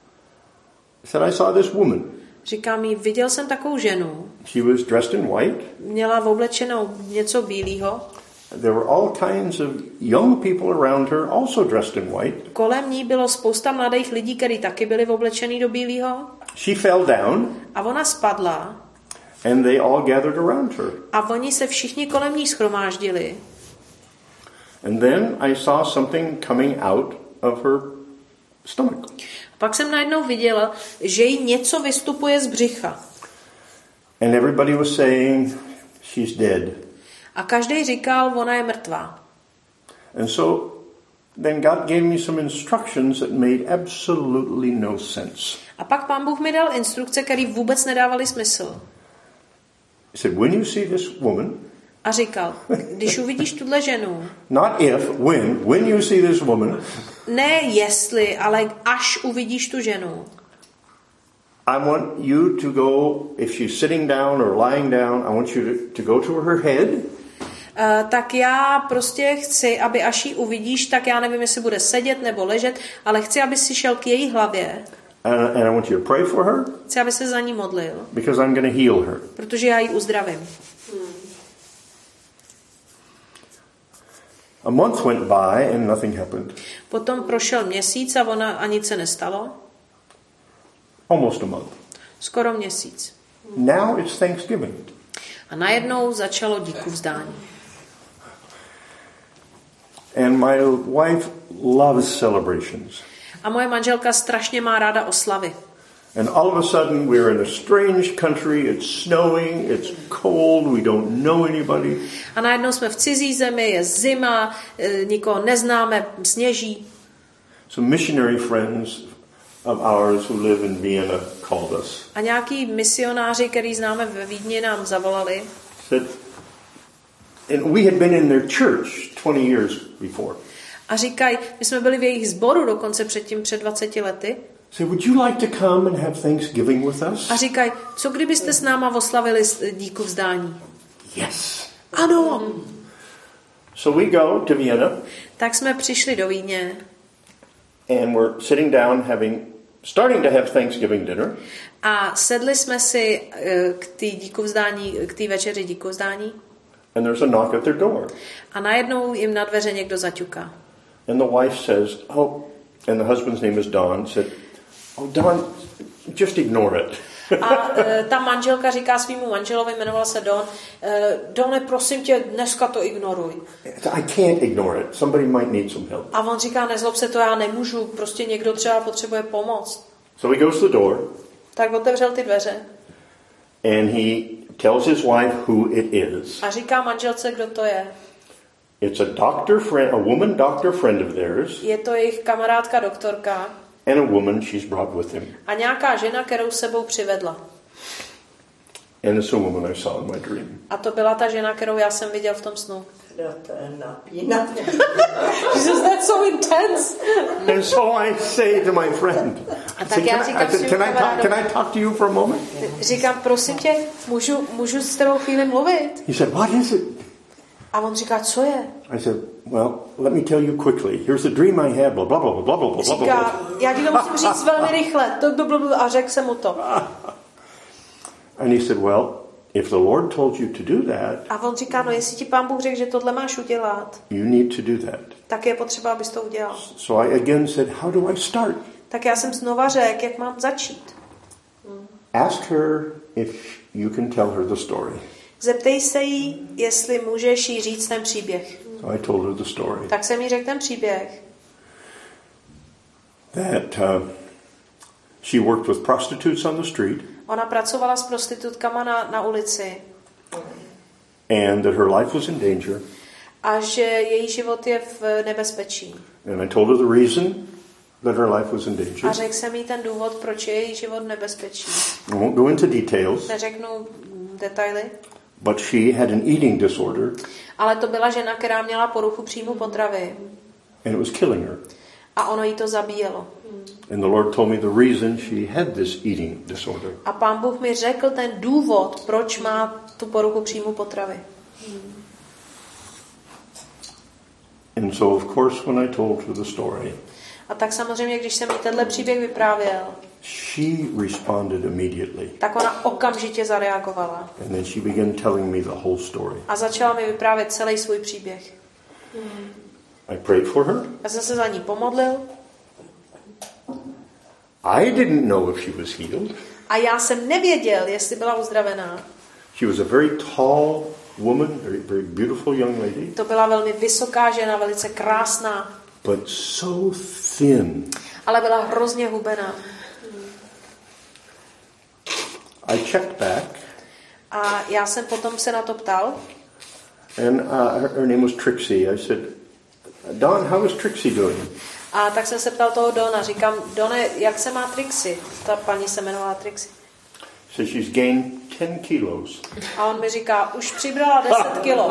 Speaker 1: I said I saw this woman.
Speaker 2: Říkám jí, viděl jsem takovou ženu.
Speaker 1: She was dressed in white.
Speaker 2: Měla oblečenou něco bílého.
Speaker 1: There were all kinds of young people around her also dressed in white.
Speaker 2: Kolem ní bylo spousta mladých lidí, kteří taky byli oblečený do bílého.
Speaker 1: She fell down.
Speaker 2: A ona spadla.
Speaker 1: And they all gathered around her.
Speaker 2: A oni se všichni kolem ní shromáždili.
Speaker 1: And then I saw something coming out of her stomach.
Speaker 2: Pak jsem najednou viděla, že jí něco vystupuje z břicha.
Speaker 1: And everybody was saying, she's dead.
Speaker 2: A každý říkal, ona je mrtvá.
Speaker 1: And so then God gave me some instructions that made absolutely no sense.
Speaker 2: A pak Pán Bůh mi dal instrukce, které vůbec nedávaly smysl.
Speaker 1: He said, when you see this woman,
Speaker 2: a říkal, když uvidíš tuhle ženu,
Speaker 1: not if, when, when you see this woman,
Speaker 2: ne jestli, ale až uvidíš tu ženu,
Speaker 1: I want you to go, if she's sitting down or lying down, I want you to, to go to her head.
Speaker 2: Uh, tak já prostě chci, aby až ji uvidíš, tak já nevím, jestli bude sedět nebo ležet, ale chci, aby si šel k její hlavě.
Speaker 1: And, and I want you to pray for her.
Speaker 2: Chci, aby se za ní modlil.
Speaker 1: Because I'm going to heal her.
Speaker 2: Protože já ji uzdravím. Hmm.
Speaker 1: A month went by and nothing happened.
Speaker 2: Potom prošel měsíc a ona a nic se nestalo.
Speaker 1: Almost a month.
Speaker 2: Skoro měsíc.
Speaker 1: Now it's Thanksgiving.
Speaker 2: A najednou začalo díku vzdání.
Speaker 1: And my wife loves celebrations.
Speaker 2: A moje manželka strašně má ráda oslavy.
Speaker 1: And all of a sudden we're in a strange country, it's snowing, it's cold, we don't know anybody.
Speaker 2: A najednou jsme v cizí zemi, je zima, nikoho neznáme, sněží.
Speaker 1: Some missionary friends of ours who live in Vienna called us.
Speaker 2: A nějaký misionáři, který známe ve Vídni, nám zavolali.
Speaker 1: Said, and we had been in their church twenty years before.
Speaker 2: A říkají, my jsme byli v jejich sboru dokonce předtím před dvaceti lety.
Speaker 1: So would you like to come and have Thanksgiving with us?
Speaker 2: A říkají, co kdybyste s náma oslavili díku vzdání?
Speaker 1: Yes.
Speaker 2: Ano.
Speaker 1: So we go to Vienna.
Speaker 2: Tak jsme přišli do Vídně.
Speaker 1: And we're sitting down having, starting to have Thanksgiving dinner.
Speaker 2: A sedli jsme si k té díku vzdání, k té večeři díku vzdání.
Speaker 1: And there's a knock at their door.
Speaker 2: A najednou jim na dveře někdo zaťuká.
Speaker 1: And the wife says, oh, and the husband's name is Don, said, oh, Don, just ignore it.
Speaker 2: A e, ta manželka říká svýmu manželovi, jmenoval se Don, e, Done, prosím tě, dneska to ignoruj.
Speaker 1: I can't ignore it. Somebody might need some help.
Speaker 2: A on říká, nezlob se, to já nemůžu, prostě někdo třeba potřebuje pomoc.
Speaker 1: So he goes to the door.
Speaker 2: Tak otevřel ty dveře.
Speaker 1: And he tells his wife who it is.
Speaker 2: A říká manželce, kdo to je.
Speaker 1: It's a doctor friend, a woman doctor friend of theirs.
Speaker 2: Je to jejich kamarádka doktorka.
Speaker 1: And a woman she's brought with him.
Speaker 2: A nějaká žena, kterou s sebou přivedla.
Speaker 1: And it's a woman I saw in my dream.
Speaker 2: A to byla ta žena, kterou já jsem viděl v tom snu.
Speaker 5: To je napínavý.
Speaker 2: Jesus, that's so intense.
Speaker 1: And so I say to my friend,
Speaker 2: A
Speaker 1: I
Speaker 2: tak
Speaker 1: said,
Speaker 2: já
Speaker 1: can, I,
Speaker 2: říkám
Speaker 1: I said,
Speaker 2: svým
Speaker 1: can, I talk,
Speaker 2: kamarádům,
Speaker 1: can I talk to you for a moment?
Speaker 2: říkám, prosím tě, můžu, můžu s tebou chvíli mluvit?
Speaker 1: He said, what is it?
Speaker 2: A on říká, co je?
Speaker 1: I said, well, let me tell you quickly. Here's the dream I had, blah, blah, blah, blah, blah, blah, blah,
Speaker 2: Říká,
Speaker 1: blah.
Speaker 2: já ti to musím říct velmi rychle. To, to, to, to, a řekl jsem mu to.
Speaker 1: And he said, well, if the Lord told you to do that,
Speaker 2: A on říká, no jestli ti Pán Bůh řekl, že tohle máš udělat,
Speaker 1: you need to do that.
Speaker 2: tak je potřeba, abys to udělal.
Speaker 1: So I again said, how do I start?
Speaker 2: Tak já jsem znova řekl, jak mám začít.
Speaker 1: Ask her if you can tell her the story.
Speaker 2: Zeptej se jí, jestli můžeš jí říct ten příběh.
Speaker 1: So I told her the story.
Speaker 2: Tak jsem jí řekl ten příběh.
Speaker 1: That uh, she worked with prostitutes on the street.
Speaker 2: Ona pracovala s prostitutkama na, na ulici.
Speaker 1: And that her life was in danger.
Speaker 2: A že její život je v nebezpečí.
Speaker 1: And I told her the reason that her life was in danger.
Speaker 2: A řekl jsem jí ten důvod, proč je její život v nebezpečí.
Speaker 1: I won't go into details.
Speaker 2: Neřeknu detaily.
Speaker 1: But she had an eating disorder.
Speaker 2: Ale to byla žena, která měla poruchu příjmu potravy.
Speaker 1: And it was killing her.
Speaker 2: A ono jí to zabíjelo.
Speaker 1: And the Lord told me the reason she had this eating disorder.
Speaker 2: A Pán Bůh mi řekl ten důvod, proč má tu poruchu příjmu potravy.
Speaker 1: And so of course when I told her the story,
Speaker 2: A tak samozřejmě, když jsem jí tenhle příběh vyprávěl,
Speaker 1: she responded immediately.
Speaker 2: tak ona okamžitě zareagovala.
Speaker 1: And then she began telling me the whole story.
Speaker 2: A začala mi vyprávět celý svůj příběh.
Speaker 1: I prayed for her.
Speaker 2: Já jsem se za ní pomodlil.
Speaker 1: I didn't know if she was healed.
Speaker 2: A já jsem nevěděl, jestli byla uzdravená.
Speaker 1: She was a very tall woman, very, very beautiful young lady.
Speaker 2: To byla velmi vysoká žena, velice krásná.
Speaker 1: But so thin.
Speaker 2: Ale byla hrozně hubená.
Speaker 1: I checked back.
Speaker 2: A já jsem potom se na to ptal.
Speaker 1: And uh, her, her name was Trixie. I said, Don, how is Trixie doing?
Speaker 2: A tak jsem se ptal toho Dona. Říkám, Done, jak se má Trixie? Ta paní se jmenovala Trixie.
Speaker 1: So she's gained ten kilos.
Speaker 2: A on mi říká, už přibrala deset kilo.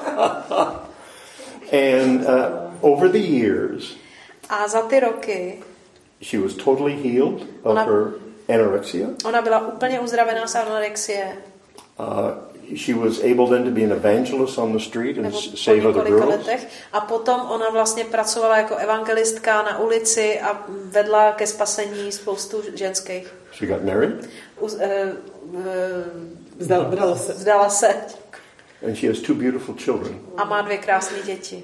Speaker 1: And uh, over the years,
Speaker 2: A za ty roky
Speaker 1: she was totally healed of
Speaker 2: Ona-
Speaker 1: her anorexia.
Speaker 2: ona byla úplně uzdravená z anorexie.
Speaker 1: Uh, she was able then to be an evangelist on the street and
Speaker 2: Nebo
Speaker 1: s-
Speaker 2: po
Speaker 1: save other
Speaker 2: několika
Speaker 1: girls.
Speaker 2: letech. A potom ona vlastně pracovala jako evangelistka na ulici a vedla ke spasení spoustu ženských.
Speaker 1: She got married,
Speaker 2: Uz, uh, uh,
Speaker 4: Vzdala, vzdala se.
Speaker 2: vzdala se
Speaker 1: and she has two beautiful children.
Speaker 2: a má dvě krásné děti.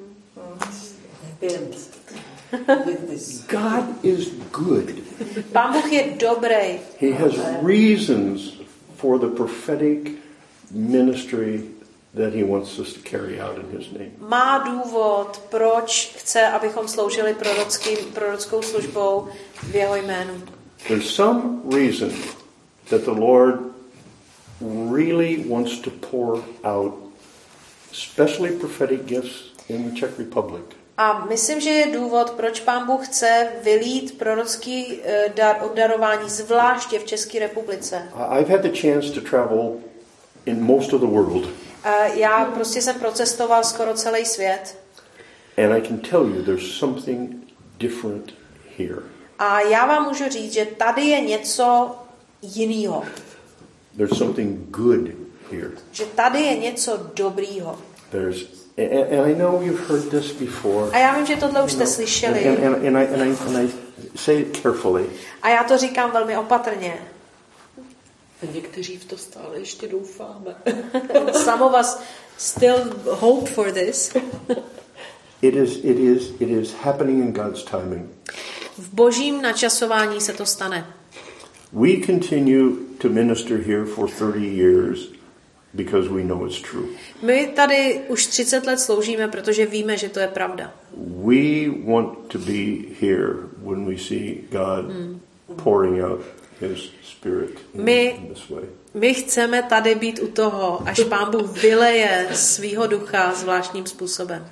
Speaker 1: God is good.
Speaker 2: Pán Bůh je dobrý.
Speaker 1: He has reasons for the prophetic ministry that he wants us to carry out in his name.
Speaker 2: Má důvod, proč chce, abychom sloužili prorockým, prorockou službou v jeho jménu.
Speaker 1: There's some reason that the Lord really wants to pour out especially prophetic gifts in the Czech Republic.
Speaker 2: A myslím, že je důvod, proč Pán Bůh chce vylít prorocký dar, obdarování, zvláště v České republice.
Speaker 1: I've had the chance to travel in most of the world.
Speaker 2: Já prostě jsem procestoval skoro celý svět.
Speaker 1: And I can tell you there's something different here.
Speaker 2: A já vám můžu říct, že tady je něco jinýho.
Speaker 1: There's something good here.
Speaker 2: Že tady je něco dobrýho.
Speaker 1: There's, and, and I know you've heard this before.
Speaker 2: A já vím, že tohle už jste slyšeli.
Speaker 1: And, and, and, I, and, I, and I say it carefully.
Speaker 2: A já to říkám velmi opatrně.
Speaker 4: Někteří v to stále ještě doufáme.
Speaker 2: Some of us still hope for this.
Speaker 1: It is, it is, it is happening in God's timing.
Speaker 2: V božím načasování se to stane.
Speaker 1: We continue to minister here for thirty years because we know it's true.
Speaker 2: My tady už třicet let sloužíme, protože víme, že to je pravda.
Speaker 1: We want to be here when we see God hmm. pouring out His Spirit in,
Speaker 2: my,
Speaker 1: in this way.
Speaker 2: My chceme tady být u toho, až Pán Bůh vyleje svýho ducha zvláštním způsobem.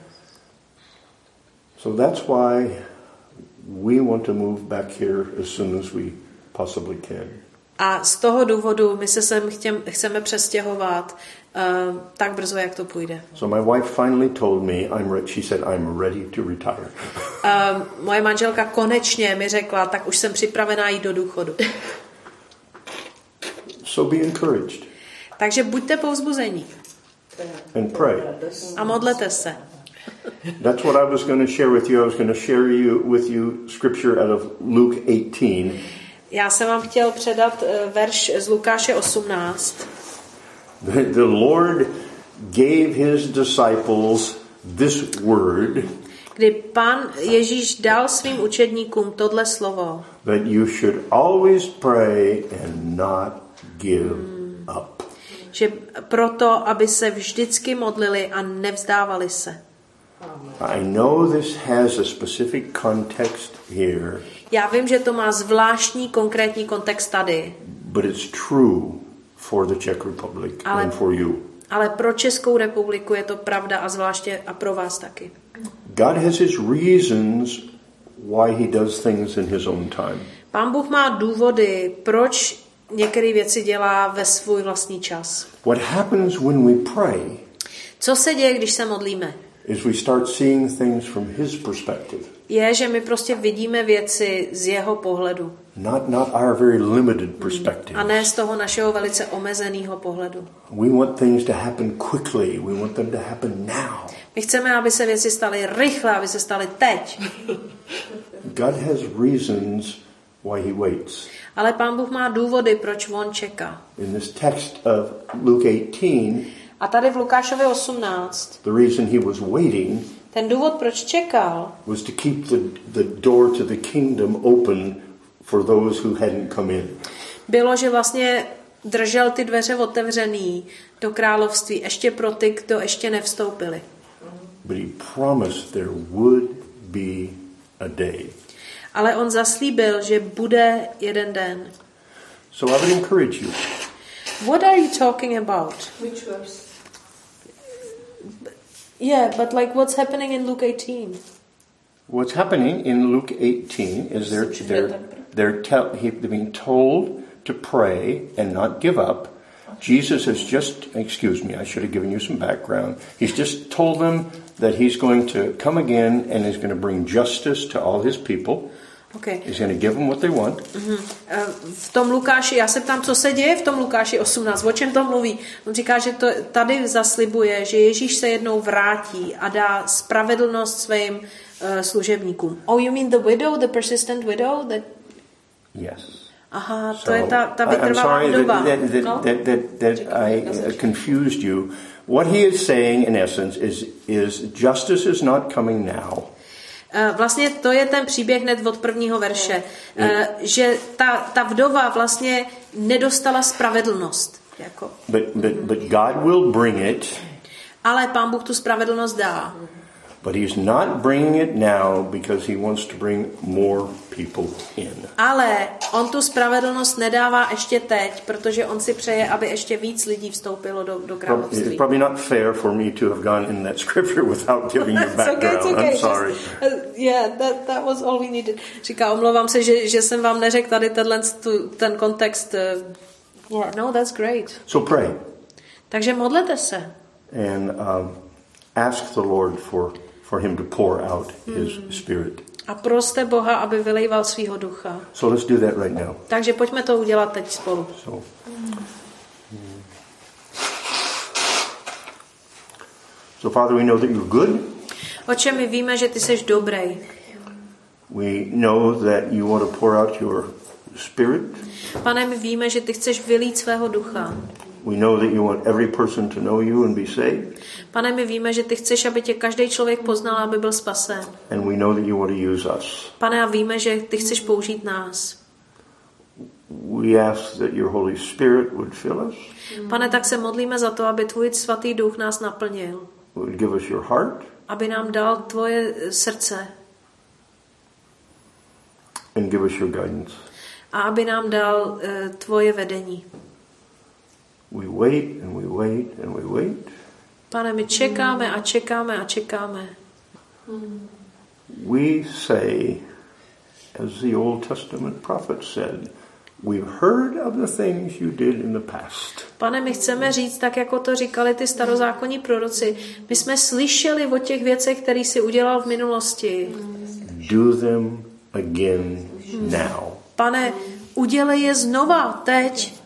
Speaker 1: So that's why we want to move back here as soon as we possibly can.
Speaker 2: A z toho důvodu my se sem chtěm, chceme přestěhovat uh, tak brzo, jak to půjde.
Speaker 1: So my wife finally told me, I'm re- she said, I'm ready to retire.
Speaker 2: uh, moje manželka konečně mi řekla, tak už jsem připravená jít do důchodu.
Speaker 1: So be encouraged.
Speaker 2: Takže buďte povzbuzení.
Speaker 1: And pray.
Speaker 2: A modlete se.
Speaker 1: That's what I was going to share with you. I was going to share you with you scripture out of Luke eighteen.
Speaker 2: Já jsem vám chtěl předat uh, verš z Lukáše osmnáct.
Speaker 1: The, the Lord gave his disciples this word.
Speaker 2: Kdy Pán Ježíš dal svým učedníkům tohle slovo.
Speaker 1: That you should always pray and not give up.
Speaker 2: Že proto, aby se vždycky modlili a nevzdávali se.
Speaker 1: I know this has a specific context here.
Speaker 2: Já vím, že to má zvláštní konkrétní kontext tady.
Speaker 1: But it's true for the Czech Republic
Speaker 2: ale,
Speaker 1: and for you.
Speaker 2: Ale pro Českou republiku je to pravda a zvláště a pro vás taky.
Speaker 1: God has his reasons why he does things in his own time.
Speaker 2: Pán Bůh má důvody, proč některé věci dělá ve svůj vlastní čas.
Speaker 1: What happens when we pray?
Speaker 2: Co se děje, když se modlíme?
Speaker 1: Is we start seeing things from his perspective.
Speaker 2: Je, že my prostě vidíme věci z jeho pohledu.
Speaker 1: Not not our very limited perspective.
Speaker 2: A ne z toho našeho velice omezeného pohledu.
Speaker 1: We want things to happen quickly. We want them to happen now.
Speaker 2: My chceme, aby se věci staly rychle, aby se staly teď.
Speaker 1: God has reasons why he waits.
Speaker 2: Ale Pán Bůh má důvody, proč on čeká.
Speaker 1: In this text of Luke eighteen,
Speaker 2: a tady v Lukášově osmnáct,
Speaker 1: the reason he was waiting,
Speaker 2: ten důvod, proč čekal,
Speaker 1: was to keep the the door to the kingdom open for those who hadn't come in.
Speaker 2: Bylo, že vlastně držel ty dveře otevřený do království ještě pro ty, kdo ještě nevstoupili.
Speaker 1: But he promised there would be a day.
Speaker 2: Ale on zaslíbil, že bude jeden den.
Speaker 1: So I would encourage you.
Speaker 2: What are you talking about?
Speaker 5: Which verse?
Speaker 2: Yeah, but like what's happening in Luke eighteen?
Speaker 1: What's happening in Luke eighteen is they're they're they're tell, they're being told to pray and not give up. Jesus has just, excuse me, I should have given you some background. He's just told them that he's going to come again and he's going to bring justice to all his people.
Speaker 2: Okay.
Speaker 1: He's going to give them what they want.
Speaker 2: Mm-hmm. V tom Lukáši, já se ptám, co se děje v tom Lukáši osmnáct, o čem to mluví? On říká, že to tady zaslibuje, že Ježíš se jednou vrátí a dá spravedlnost svým uh, služebníkům. Oh, you mean the widow, the persistent widow? That...
Speaker 1: Yes.
Speaker 2: Aha, to
Speaker 1: So,
Speaker 2: je ta, ta vytrvalá
Speaker 1: I'm
Speaker 2: doba.
Speaker 1: sorry that, that,
Speaker 2: no?
Speaker 1: that, that, that, that I confused you. What he is saying in essence is, is justice is not coming now.
Speaker 2: Vlastně to je ten příběh hned od prvního verše, mm. že ta, ta vdova vlastně nedostala spravedlnost. Jako.
Speaker 1: But, but, but God will bring it.
Speaker 2: Ale Pán Bůh tu spravedlnost dá.
Speaker 1: But he's not bringing it now because he wants to bring more people in.
Speaker 2: Ale on tu spravedlnost nedává ještě teď, protože on si přeje, aby ještě víc lidí vstoupilo do, do
Speaker 1: It's
Speaker 2: království.
Speaker 1: probably not fair for me to have gone in that scripture without giving you background.
Speaker 2: okay, okay.
Speaker 1: I'm sorry.
Speaker 2: Just, uh, yeah, that, that was all we needed. Říká, omlouvám se, že, že jsem vám neřekl tady tenhle, tu, ten kontext. Uh, no, that's great.
Speaker 1: So pray.
Speaker 2: Takže modlete se.
Speaker 1: And um, ask the Lord for, for him to pour out his mm. spirit.
Speaker 2: A proste Boha, aby vylejval svýho ducha.
Speaker 1: So let's do that right now.
Speaker 2: Takže pojďme to udělat teď spolu.
Speaker 1: So, so Father, we know that you're good.
Speaker 2: Oče, my víme, že ty jsi dobrý.
Speaker 1: We know that you want to pour out your spirit.
Speaker 2: Pane, my víme, že ty chceš vylít svého ducha.
Speaker 1: We know that you want every person to know you and be saved.
Speaker 2: Pane, my víme, že ty chceš, aby tě každý člověk poznal, aby byl spasen.
Speaker 1: And we know that you want to use us.
Speaker 2: Pane, a víme, že ty chceš použít nás.
Speaker 1: We ask that your Holy Spirit would fill us.
Speaker 2: Pane, tak se modlíme za to, aby tvůj svatý duch nás naplnil.
Speaker 1: Would give us your heart.
Speaker 2: Aby nám dal tvoje srdce.
Speaker 1: And give us your guidance.
Speaker 2: A aby nám dal uh, tvoje vedení.
Speaker 1: We wait and we wait and we wait.
Speaker 2: Pane, my čekáme a čekáme a čekáme.
Speaker 1: We say, as the Old Testament prophet said, we've heard of the things you did in the past.
Speaker 2: Pane, my chceme říct, tak jako to říkali ty starozákonní proroci, my jsme slyšeli o těch věcech, které jsi udělal v minulosti.
Speaker 1: Do them again now.
Speaker 2: Pane, udělej je znova teď.